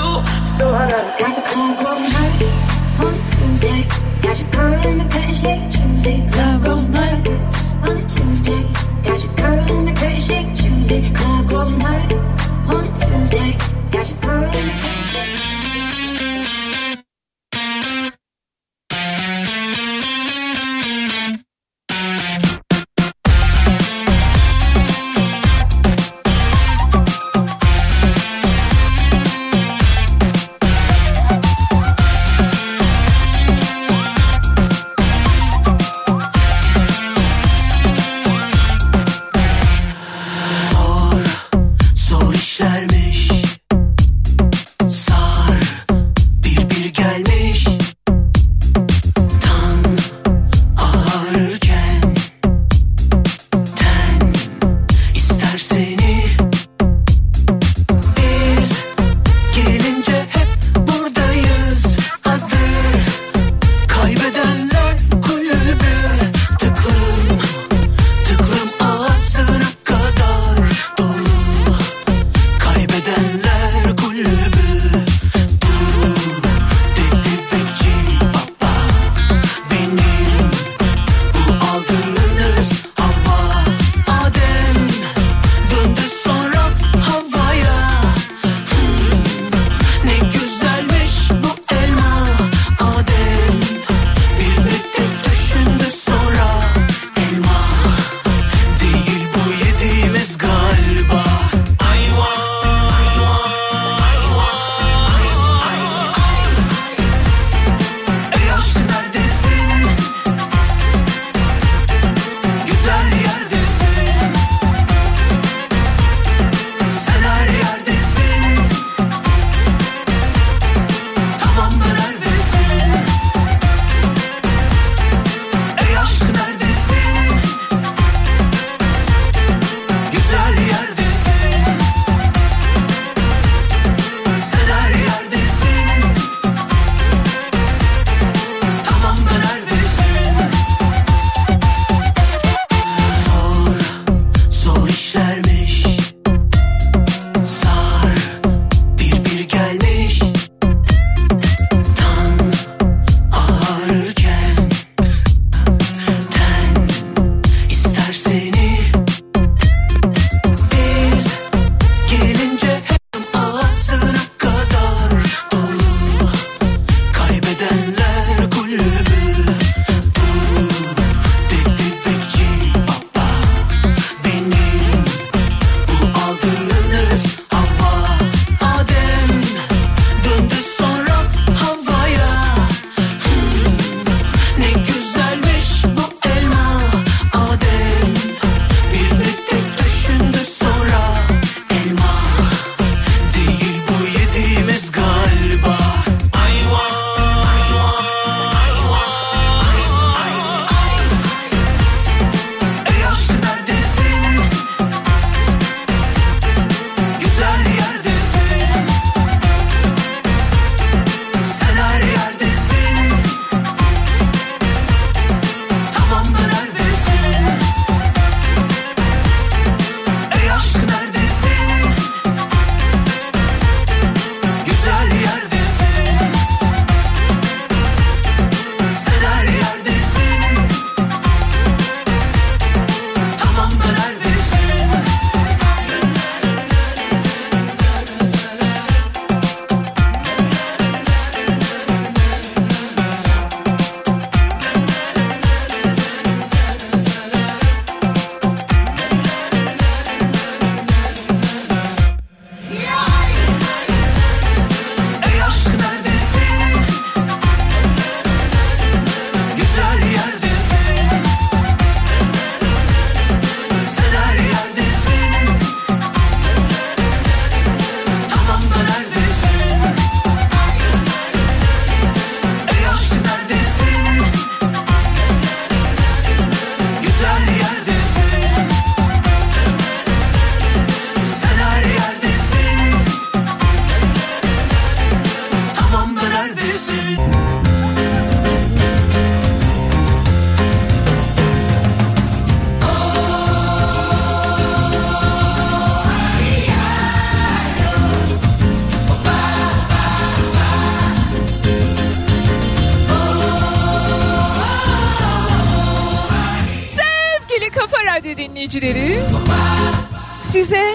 Radyo dinleyicileri, size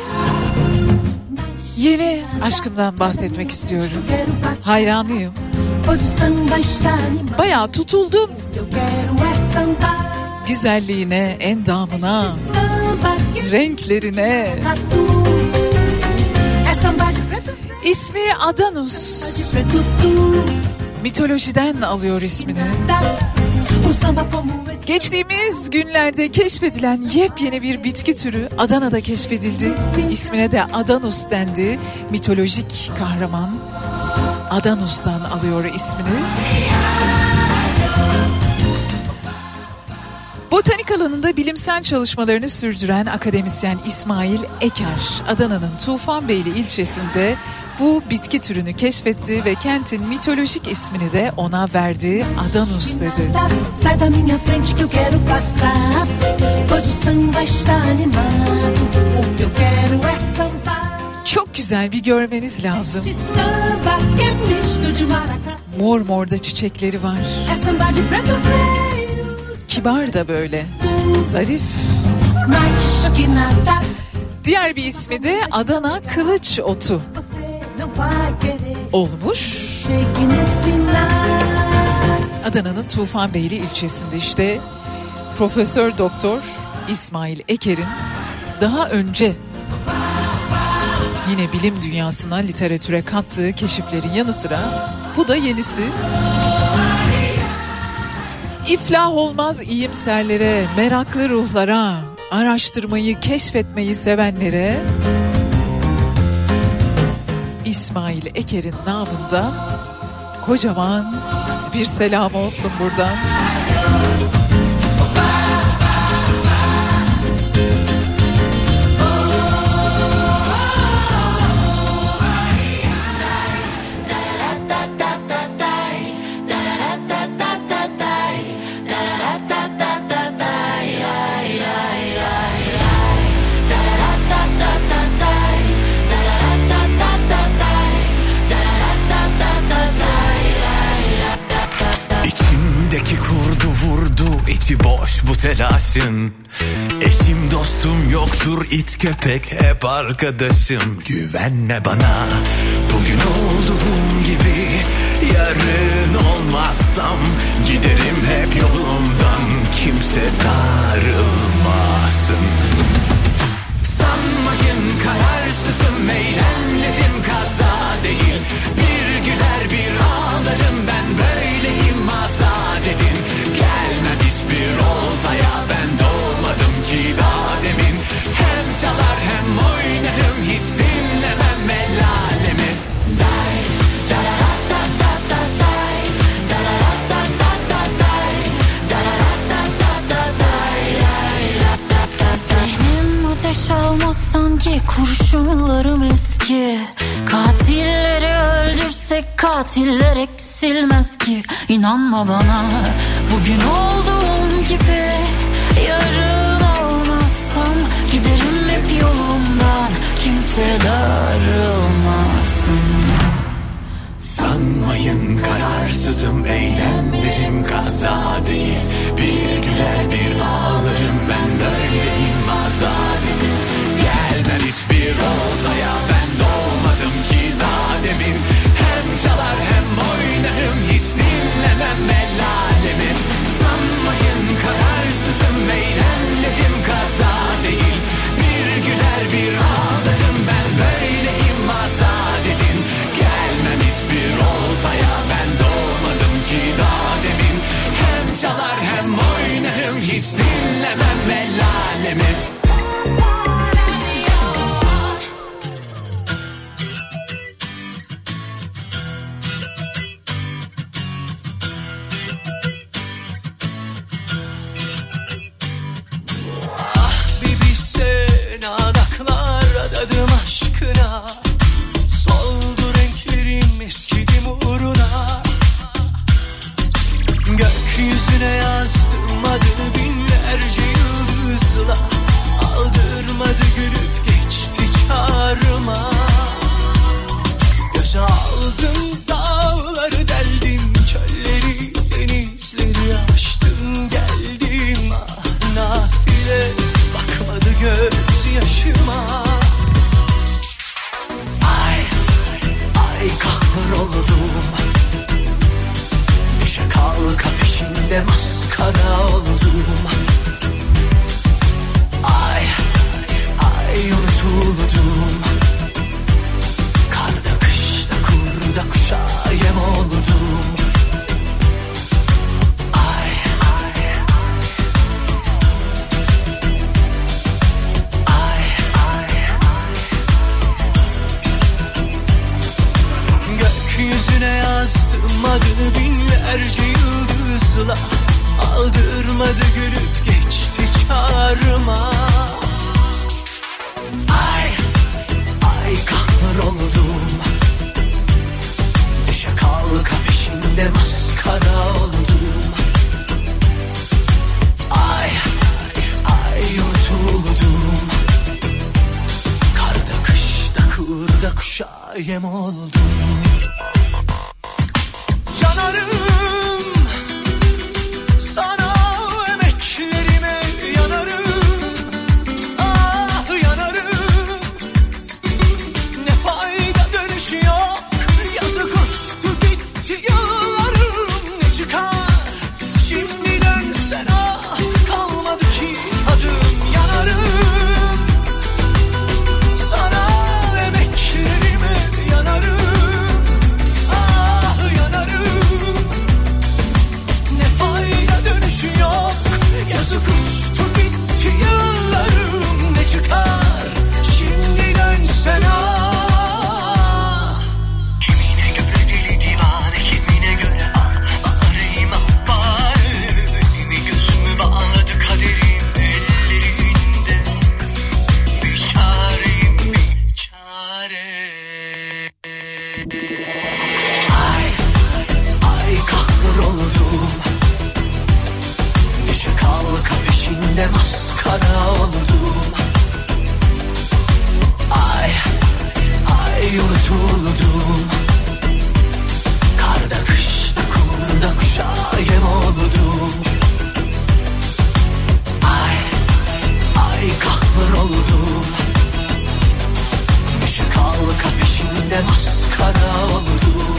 yeni aşkımdan bahsetmek istiyorum. Hayranıyım. Bayağı tutuldum. Güzelliğine, endamına, renklerine. İsmi Adanus. Mitolojiden alıyor ismini. Geçtiğimiz günlerde keşfedilen yepyeni bir bitki türü Adana'da keşfedildi. İsmine de Adanus dendi. Mitolojik kahraman Adanus'tan alıyor ismini. Botanik alanında bilimsel çalışmalarını sürdüren akademisyen İsmail Eker, Adana'nın Tufanbeyli ilçesinde bu bitki türünü keşfetti ve kentin mitolojik ismini de ona verdi. Adanus dedi. Çok güzel, bir görmeniz lazım. Mor mor da çiçekleri var. Kibar da böyle. Zarif. Diğer bir ismi de Adana kılıç otu olmuş. Adana'nın Tufanbeyli ilçesinde işte Profesör Doktor İsmail Eker'in daha önce yine bilim dünyasına, literatüre kattığı keşiflerin yanı sıra bu da yenisi. İflah olmaz iyimserlere, meraklı ruhlara, araştırmayı, keşfetmeyi sevenlere İsmail Eker'in namında kocaman bir selam olsun buradan. İçi boş bu telaşın. Eşim dostum yoktur, it köpek hep arkadaşım. Güvenme bana bugün olduğum gibi, yarın olmazsam giderim hep yolumdan, kimse darılmasın. Sanmayın kararsızım, eylemlerim kaza değil. Bir güler bir ağlarım, ben böyleyim, azat edin. Gelmem hiçbir oltaya, ben doğmadım ki daha demin. Hem çalar hem oynarım, hiç dinlemem el alemi. Day, da da da da da day, da da da da da day, da da da da day, zihnim ateş almaz sanki, kurşunlarım eski. Katilleri öldürsek katiller eksilmez ki. İnanma bana bugün olduğum gibi, yarın olmazsam giderim hep yolumdan, kimse darılmasın. Sanmayın kararsızım, eylemlerim kaza değil. Bir güler bir ağlarım, ben böyleyim, azat edin. Gelmem hiçbir oltaya, ben doğmadım ki daha demin. Hem çalar hem oynarım, hiç dinlemem el alemi. Sanmayın kararsızım, eylemlerim kaza değil. Bir güler bir ağlarım, ben böyleyim, azat edin. Gelmem hiçbir oltaya, ben doğmadım ki daha demin. Hem çalar hem oynarım, hiç dinlemem el alemi. Adadım aşkına, soldu renklerim, eskidim uğruna. Gökyüzüne yazdım adını binlerce yıldızla. Aldırma yem oldum. Yanarım sana, emeklerime yanarım. Ah yanarım, ne fayda dönüş yok. Yazık uçtu gitti yıllarım, ne çıkar şimdi dönsen ah, kalmadı ki tadım. Yanarım sana, emeklerime yanarım. Ah yanarım, ne fayda dönüşü yok. Yazık uçtu gitti yıllarım, ne çıkar şimdi dönsen ah. Kimine göre deli divane, kimine göre ah, bağırayım ah bağır. Elimi gözümü bağladı kaderim ellerinde. Bir çareyim bir çare. Ay ay kahroldum, düşe kalka peşinde maskara oldum. Ay ay unutuldum, karda kışta kurda kuşa yem oldum. Ay ay kahroldum, düşe kalka peşinde maskara oldum.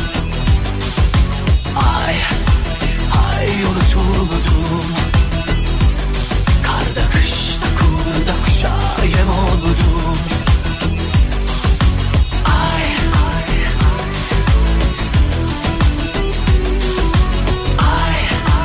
Ay ay unutuldum, karda kışta kurda kuşa yem oldum. Ay ay ay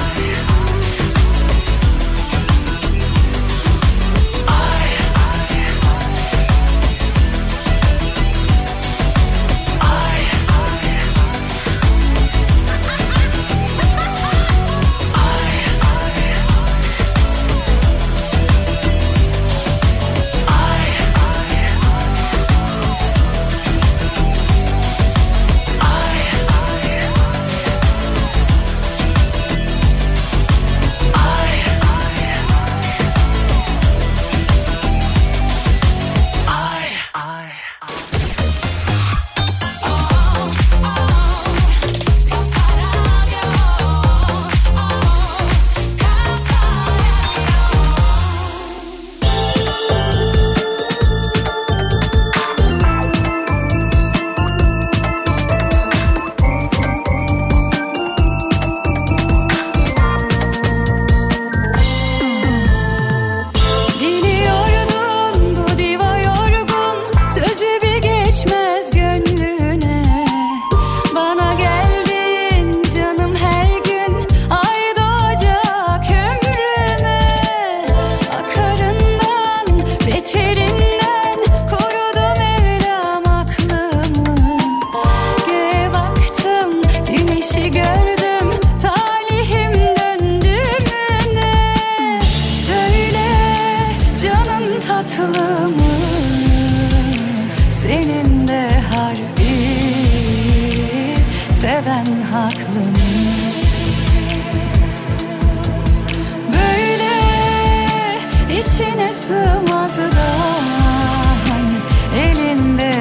içine sığmaz da hani elinde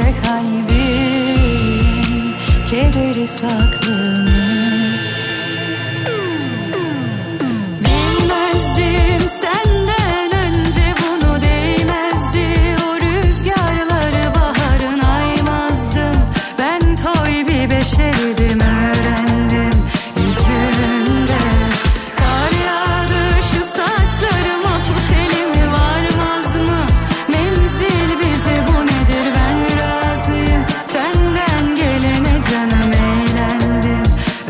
kalbin kederi saklı. Bilmezdim senden önce bunu, değmezdi o rüzgarları, baharın aymazdım. Ben toy bir beşerdim, öğrendim yüzünde. Kar yağdı şu saçlarıma, tut elimi varmaz mı? Menzil bize bu nedir, ben razıyım senden gelene canım, eğlendim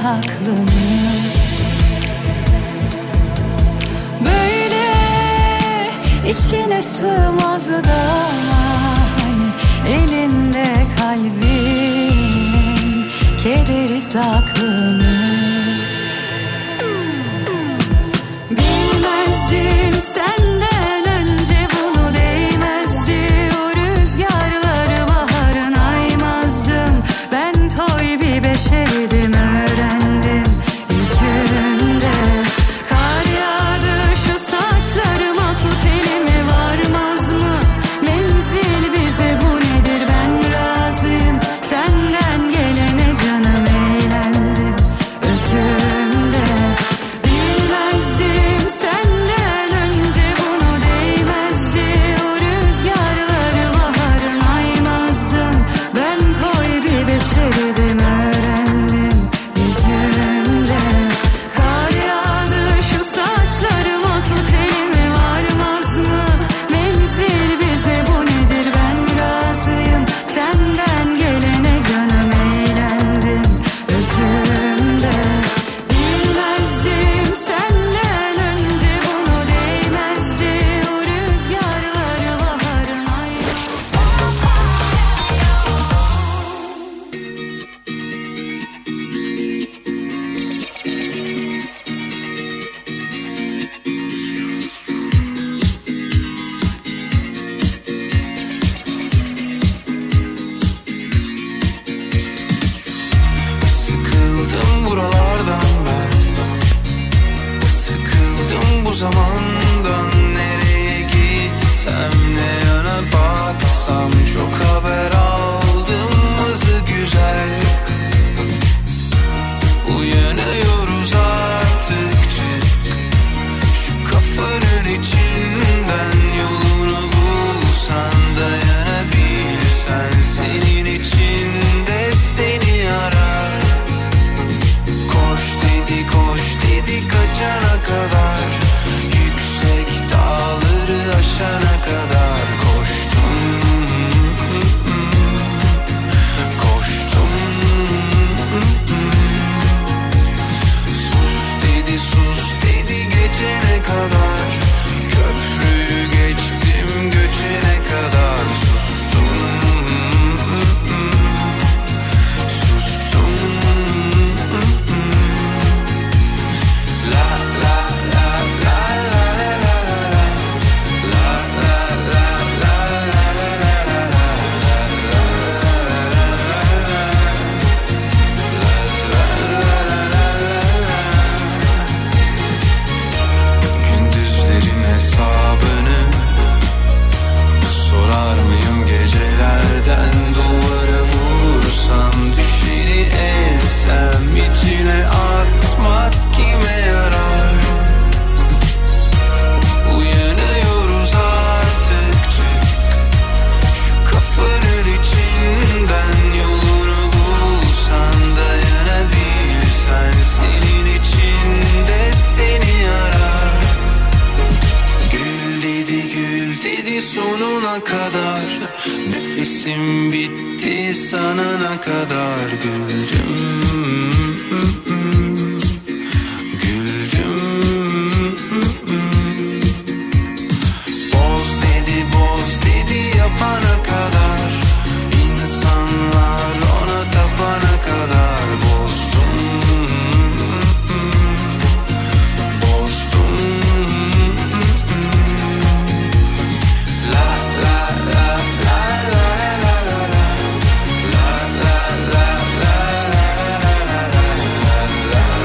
haklı mı? Böyle içine sığmaz da hani elinde kalbin kederi saklı mı? Bilmezdim senden önce bunu değmezdi. O rüzgarları baharın aymazdım. Ben toy bir beşerdim, öğrendim yüzünde. Kar yağdı şu saçlarıma, tut elimi varmaz mı? Menzil bize bu nedir, ben razıyım. Senden gelene canım eğlendim özümde. Bilmezdim senden önce bunu değmezdi. O rüzgarları baharın aymazdım. Ben toy bir beşerdim, öğrendim yüzümde. Kar yağdı şu saçlarıma, tut elimi varmaz mı? Menzil bize bu nedir, ben razıyım. Senden gelene canım eğlendim özümde. Bilmezdim senden önce bunu değmezdi. O rüzgarları baharın Sıkıldım buralardan ben, sıkıldım bu zamandan. Nereye gitsem, ne yana baksam, çok haber aldım azı güzel. Uyanıyoruz artık, çık şu kafanın içinden. Yolunu bulsan, dayanabilsen, senin içinde seni arar. Koş dedi kaçana kadar, yüksek dağları aşana kadar koştum. Koştum. Sus dedi geçene kadar, köprüyü geçtim göçene kadar sustum. Sustum. La la la la la la la la gündüzlerin hesabını sorar mıyım gecelerden? Duvara vursam, düşeni ezsem, içine atmak kime yarar? Uyanıyoruz artık, çık şu kafanın içinden. Yolunu bulsan, dayanabilsen, senin içinde seni arar. Gül dedi sonuna kadar, nefesim bitti sanana kadar. Güldüm. Boz dedi yapana kadar, insanlar ona tapana kadar. Bozdum. La la la la la la la la la la la la la la la la.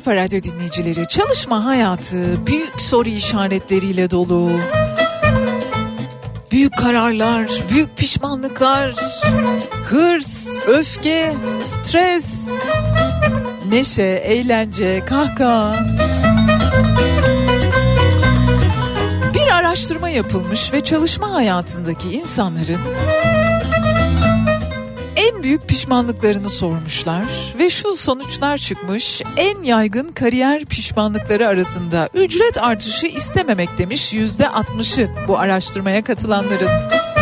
Kafa Radyo dinleyicileri, çalışma hayatı büyük soru işaretleriyle dolu. Büyük kararlar, büyük pişmanlıklar, hırs, öfke, stres, neşe, eğlence, kahkaha. Bir araştırma yapılmış ve çalışma hayatındaki insanların en büyük pişmanlıklarını sormuşlar ve şu sonuçlar çıkmış. En yaygın kariyer pişmanlıkları arasında ücret artışı istememek demiş %60'ı bu araştırmaya katılanların.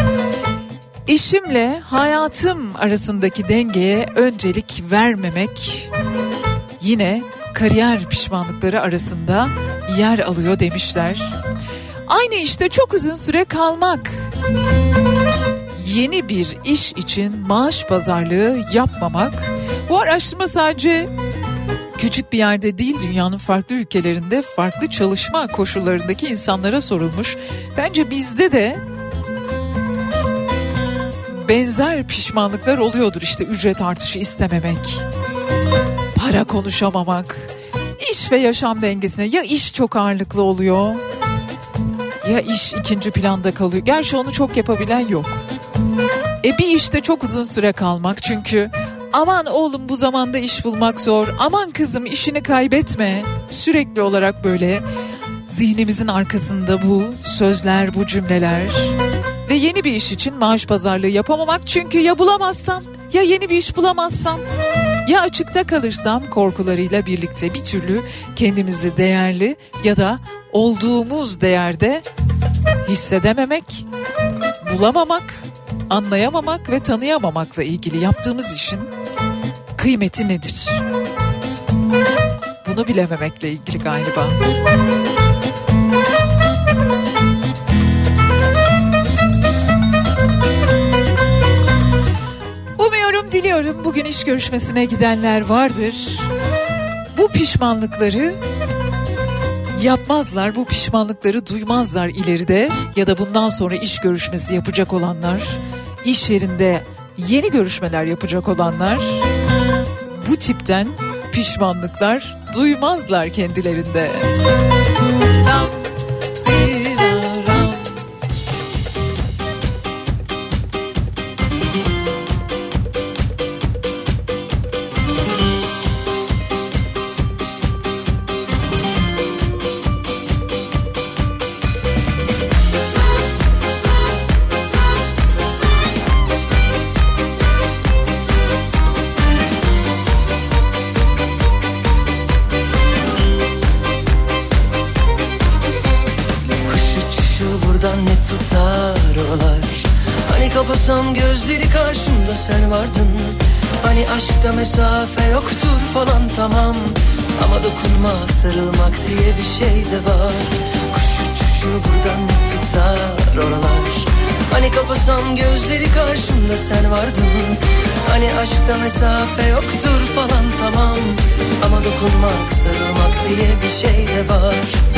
İşimle hayatım arasındaki dengeye öncelik vermemek yine kariyer pişmanlıkları arasında yer alıyor demişler. Aynı işte çok uzun süre kalmak. Yeni bir iş için maaş pazarlığı yapmamak. Bu araştırma sadece küçük bir yerde değil, dünyanın farklı ülkelerinde farklı çalışma koşullarındaki insanlara sorulmuş. Bence bizde de benzer pişmanlıklar oluyordur. İşte ücret artışı istememek, para konuşamamak, iş ve yaşam dengesine. Ya iş çok ağırlıklı oluyor ya iş ikinci planda kalıyor. Gerçi onu çok yapabilen yok. Bir işte çok uzun süre kalmak, çünkü aman oğlum bu zamanda iş bulmak zor, aman kızım işini kaybetme, sürekli olarak böyle zihnimizin arkasında bu sözler, bu cümleler. Ve yeni bir iş için maaş pazarlığı yapamamak, çünkü ya bulamazsam, ya yeni bir iş bulamazsam, ya açıkta kalırsam korkularıyla birlikte bir türlü kendimizi değerli ya da olduğumuz değerde hissedememek, bulamamak, anlayamamak ve tanıyamamakla ilgili yaptığımız işin kıymeti nedir? Bunu bilememekle ilgili galiba. Umuyorum, diliyorum bugün iş görüşmesine gidenler vardır. Bu pişmanlıkları yapmazlar, bu pişmanlıkları duymazlar ileride ya da bundan sonra iş görüşmesi yapacak olanlar, iş yerinde yeni görüşmeler yapacak olanlar bu tipten pişmanlıklar duymazlar kendilerinde. Kapasam gözleri karşımda sen vardın. Hani aşkta mesafe yoktur falan, tamam. Ama dokunmak, sarılmak diye bir şey de var. Kuş uçuşu buradan ne tutar oralar. Hani kapasam gözleri karşımda sen vardın. Hani aşkta mesafe yoktur falan, tamam. Ama dokunmak, sarılmak diye bir şey de var.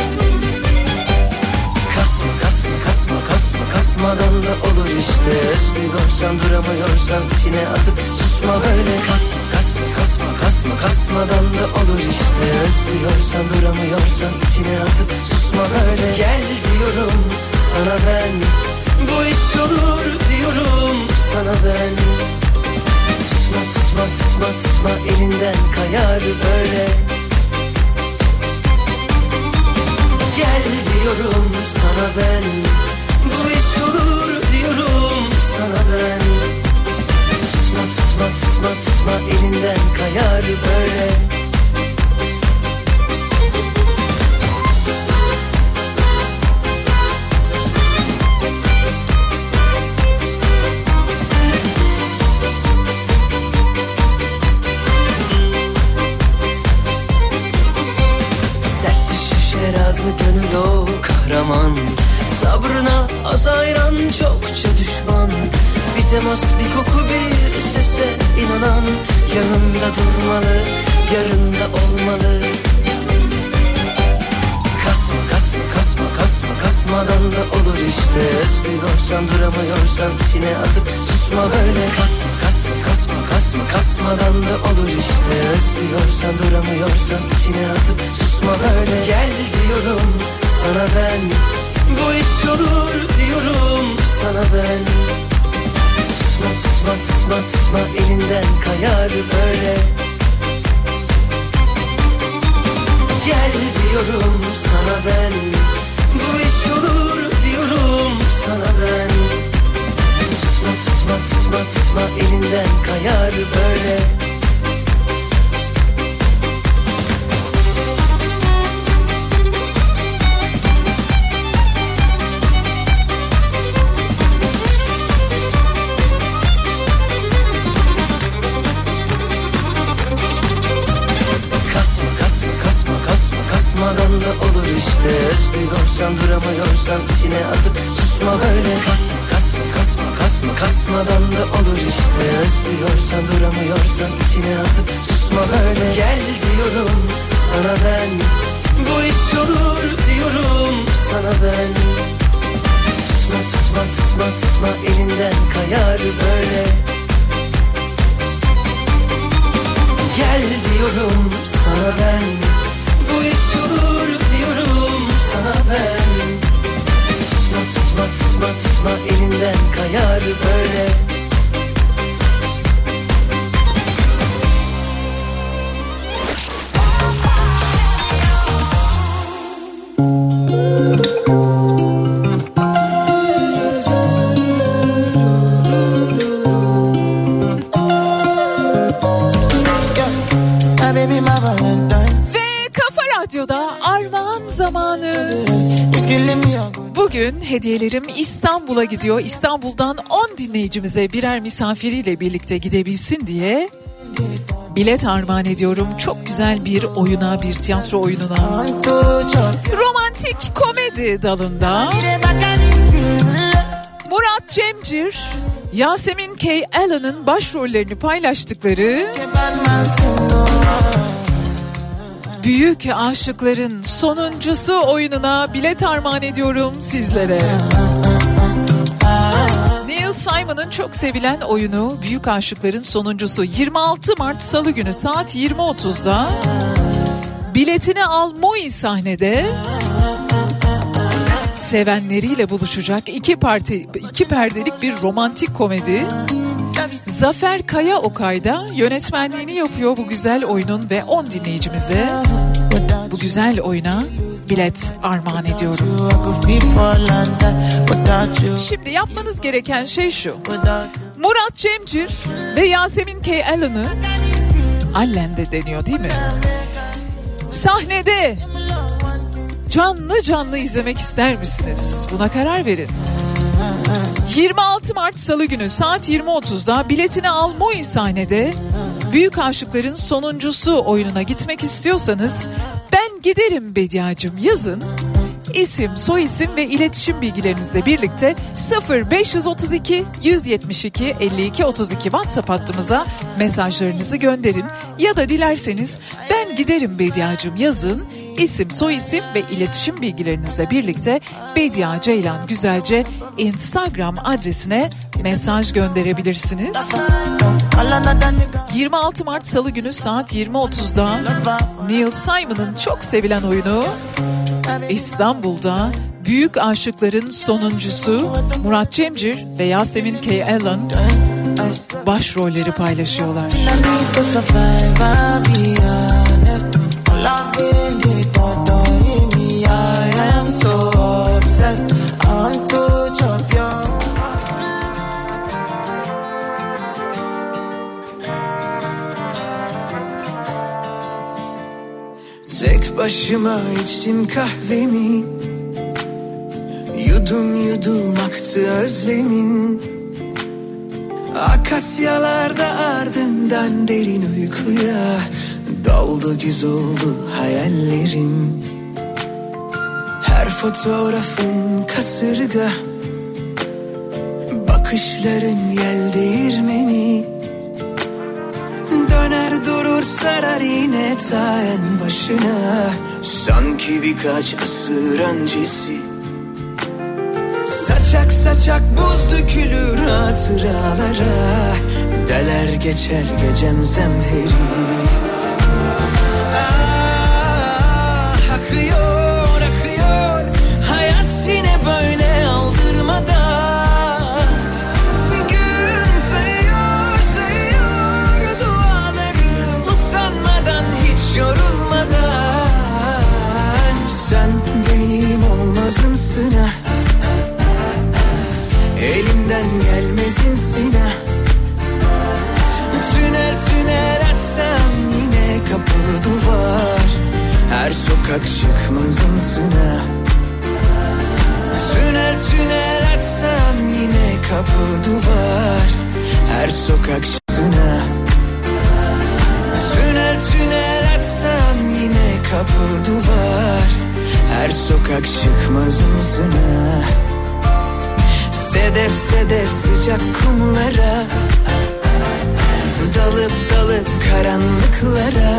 Kasma, kasma, kasma, kasma, kasmadan da olur işte. Özlüyorsan, duramıyorsan içine atıp susma böyle. Kasma, kasma, kasma, kasma, kasmadan da olur işte. Özlüyorsan, duramıyorsan içine atıp susma böyle. Gel diyorum sana ben, bu iş olur diyorum sana ben. Tutma, tutma, tutma, tutma, elinden kayar böyle. Gel diyorum sana ben, bu iş olur diyorum sana ben. Tutma, tutma, tutma, tutma, elinden kayar böyle. Razı gönül o kahraman, sabrına az ayıran çokça düşman. Bir temas, bir koku, bir sese inanan, yanında durmalı, yarında olmalı. Kasma, kasma, kasma, kasma, kasmadan da olur işte. Özlüyorsan, duramıyorsan içine atıp susma böyle. Kasma, kasma, kasma, kasma, kasma. Susmadan da olur işte. Özlüyorsan duramıyorsan içine atıp susma öyle. Gel diyorum sana ben, bu iş olur diyorum sana ben. Tutma tutma tutma tutma elinden kayar böyle. Gel diyorum sana ben, bu iş olur diyorum sana ben. Tutma tutma tutma tutma elinden kayar böyle. Kasmadan da olur işte. Özlüyorsan duramıyorsan içine atıp susma öyle. Kasma kasma kasma kasma kasmadan da olur işte. Özlüyorsan duramıyorsan içine atıp susma öyle. Gel diyorum sana ben, bu iş olur diyorum sana ben. Tutma tutma tutma tutma elinden kayar böyle. Gel diyorum sana ben, bu iş olur diyorum sana ben. Tutma tutma tutma tutma elinden kayar böyle. Armağan zamanı. Bugün hediyelerim İstanbul'a gidiyor. İstanbul'dan 10 dinleyicimize birer misafiriyle birlikte gidebilsin diye bilet armağan ediyorum. Çok güzel bir oyuna, bir tiyatro oyununa. Romantik komedi dalında Murat Cemcir, Yasemin K. Allen'ın başrollerini paylaştıkları Büyük Aşıkların Sonuncusu oyununa bilet armağan ediyorum sizlere. Neil Simon'ın çok sevilen oyunu Büyük Aşıkların Sonuncusu 26 Mart Salı günü saat 20.30'da biletini al Moi sahnede sevenleriyle buluşacak iki perdelik bir romantik komedi. Zafer Kaya Okay'da yönetmenliğini yapıyor bu güzel oyunun ve 10 dinleyicimize bu güzel oyuna bilet armağan ediyorum. Şimdi yapmanız gereken şey şu: Murat Cemcir ve Yasemin K. Allen'ı, Allen de deniyor değil mi, sahnede canlı canlı izlemek ister misiniz? Buna karar verin. 26 Mart Salı günü saat 20.30'da biletini al Moi sahnede Büyük Aşıkların Sonuncusu oyununa gitmek istiyorsanız ben giderim Bediacığım yazın. İsim, soyisim ve iletişim bilgilerinizle birlikte 0532 172 52 32 WhatsApp hattımıza mesajlarınızı gönderin. Ya da dilerseniz ben giderim Bediacığım yazın. İsim, soyisim ve iletişim bilgilerinizle birlikte Bedia Ceylan Güzelce Instagram adresine mesaj gönderebilirsiniz. 26 Mart Salı günü saat 20.30'da Neil Simon'ın çok sevilen oyunu İstanbul'da Büyük Aşıkların Sonuncusu Murat Cemcir ve Yasemin K. Allen başrolleri paylaşıyorlar. Tek başıma içtim kahvemi, yudum yudum aktı özlemin. Akasyalarda ardından derin uykuya daldı, güz oldu hayallerim. Her fotoğrafın kasırga, bakışların yel değirmeni. Döner durur sarar yine ta en başına, sanki birkaç asır öncesi. Saçak saçak buz dökülür hatıralara, Eler geçer gecem zemheri. Akıyor akıyor hayat yine böyle aldırmadan. Gün sayıyor sayıyor dualarım usanmadan hiç yorulmadan. Sen benim olmazımsın ha, elimden gelmezimsin ha. Tünel tünel açsam yine kapı duvar, her sokak çıkmazımsın ha. Tünel tünel açsam yine kapı duvar, her sokak çıksın ha. Tünel tünel açsam yine kapı duvar, her sokak çıkmazımsın ha. Sedef sedef sıcak kumlara, dalıp dalıp karanlıklara.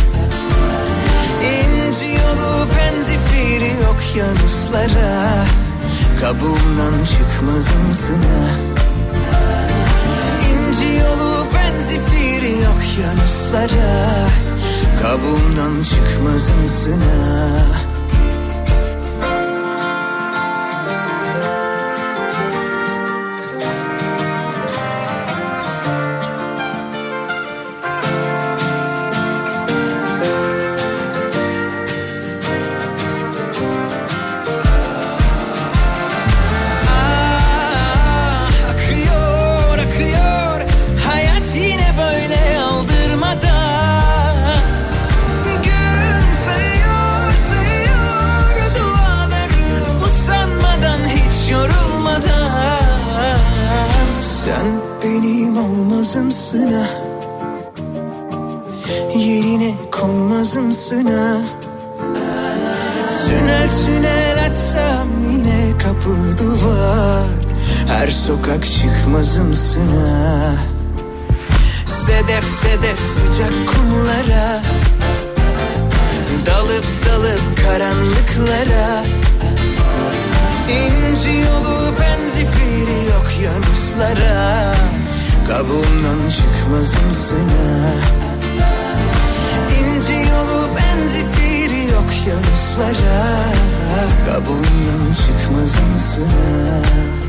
İnci yolu benzifiri okyanuslara, kabuğumdan çıkmazımsın ha. İnci yolu benzifiri okyanuslara, kabuğumdan çıkmazımsın ha. Olmazımsın yerine konmazımsın ha. Tünel tünel açsam yine kapı duvar, her sokak çıkmazımsın ha. Sedef sedef sıcak kumlara, dalıp dalıp karanlıklara. İnci yolu benzifiri okyanuslara, kabuğumdan çıkmazımsın ha. İnci yolu benzifiri okyanuslara, kabuğumdan çıkmazımsın ha.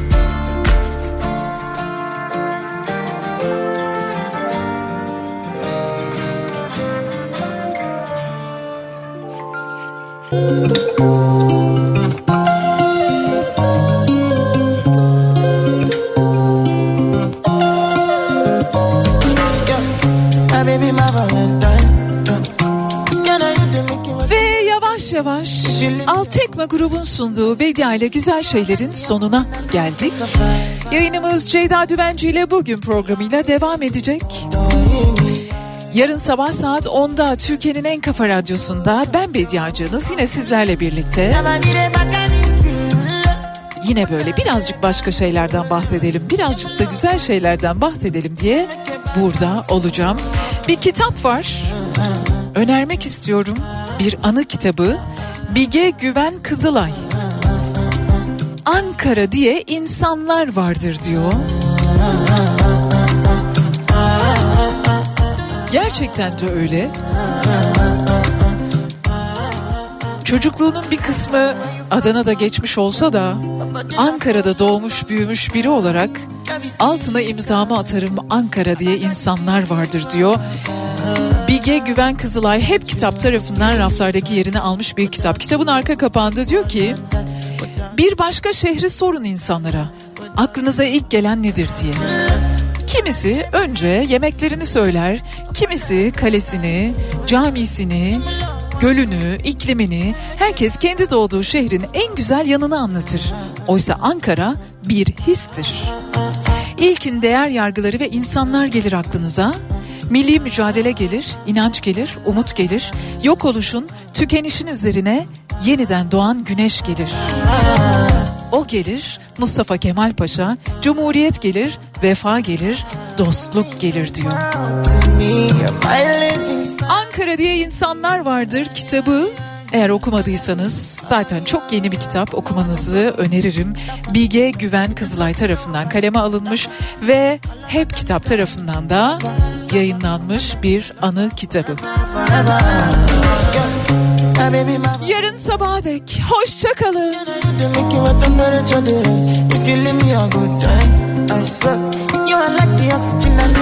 Yavaş Altekma grubun sunduğu Bedia ile güzel şeylerin sonuna geldik. Yayınımız Ceyda Düvenci ile bugün programıyla devam edecek. Yarın sabah saat 10'da Türkiye'nin en kafa radyosunda ben Bediacığınız yine sizlerle birlikte. Yine böyle birazcık başka şeylerden bahsedelim, birazcık da güzel şeylerden bahsedelim diye burada olacağım. Bir kitap var, önermek istiyorum. Bir anı kitabı, Bige Güven Kızılay. Ankara diye insanlar vardır diyor. Gerçekten de öyle. Çocukluğunun bir kısmı Adana'da geçmiş olsa da Ankara'da doğmuş büyümüş biri olarak altına imzamı atarım, Ankara diye insanlar vardır diyor. Bige Güven Kızılay Hep Kitap tarafından raflardaki yerini almış bir kitap. Kitabın arka kapağında diyor ki, bir başka şehri sorun insanlara, aklınıza ilk gelen nedir diye. Kimisi önce yemeklerini söyler, kimisi kalesini, camisini, gölünü, iklimini, herkes kendi doğduğu şehrin en güzel yanını anlatır. Oysa Ankara bir histir. İlkin değer yargıları ve insanlar gelir aklınıza. Milli mücadele gelir, inanç gelir, umut gelir. Yok oluşun, tükenişin üzerine yeniden doğan güneş gelir. O gelir, Mustafa Kemal Paşa, Cumhuriyet gelir, vefa gelir, dostluk gelir diyor. Ankara diye insanlar vardır kitabı Eğer okumadıysanız zaten çok yeni bir kitap, okumanızı öneririm. Bilge Güven Kızılay tarafından kaleme alınmış ve Hep Kitap tarafından da yayınlanmış bir anı kitabı. Yarın sabaha dek hoşça kalın. If you leave me a good time, I swear you are like the oxygen I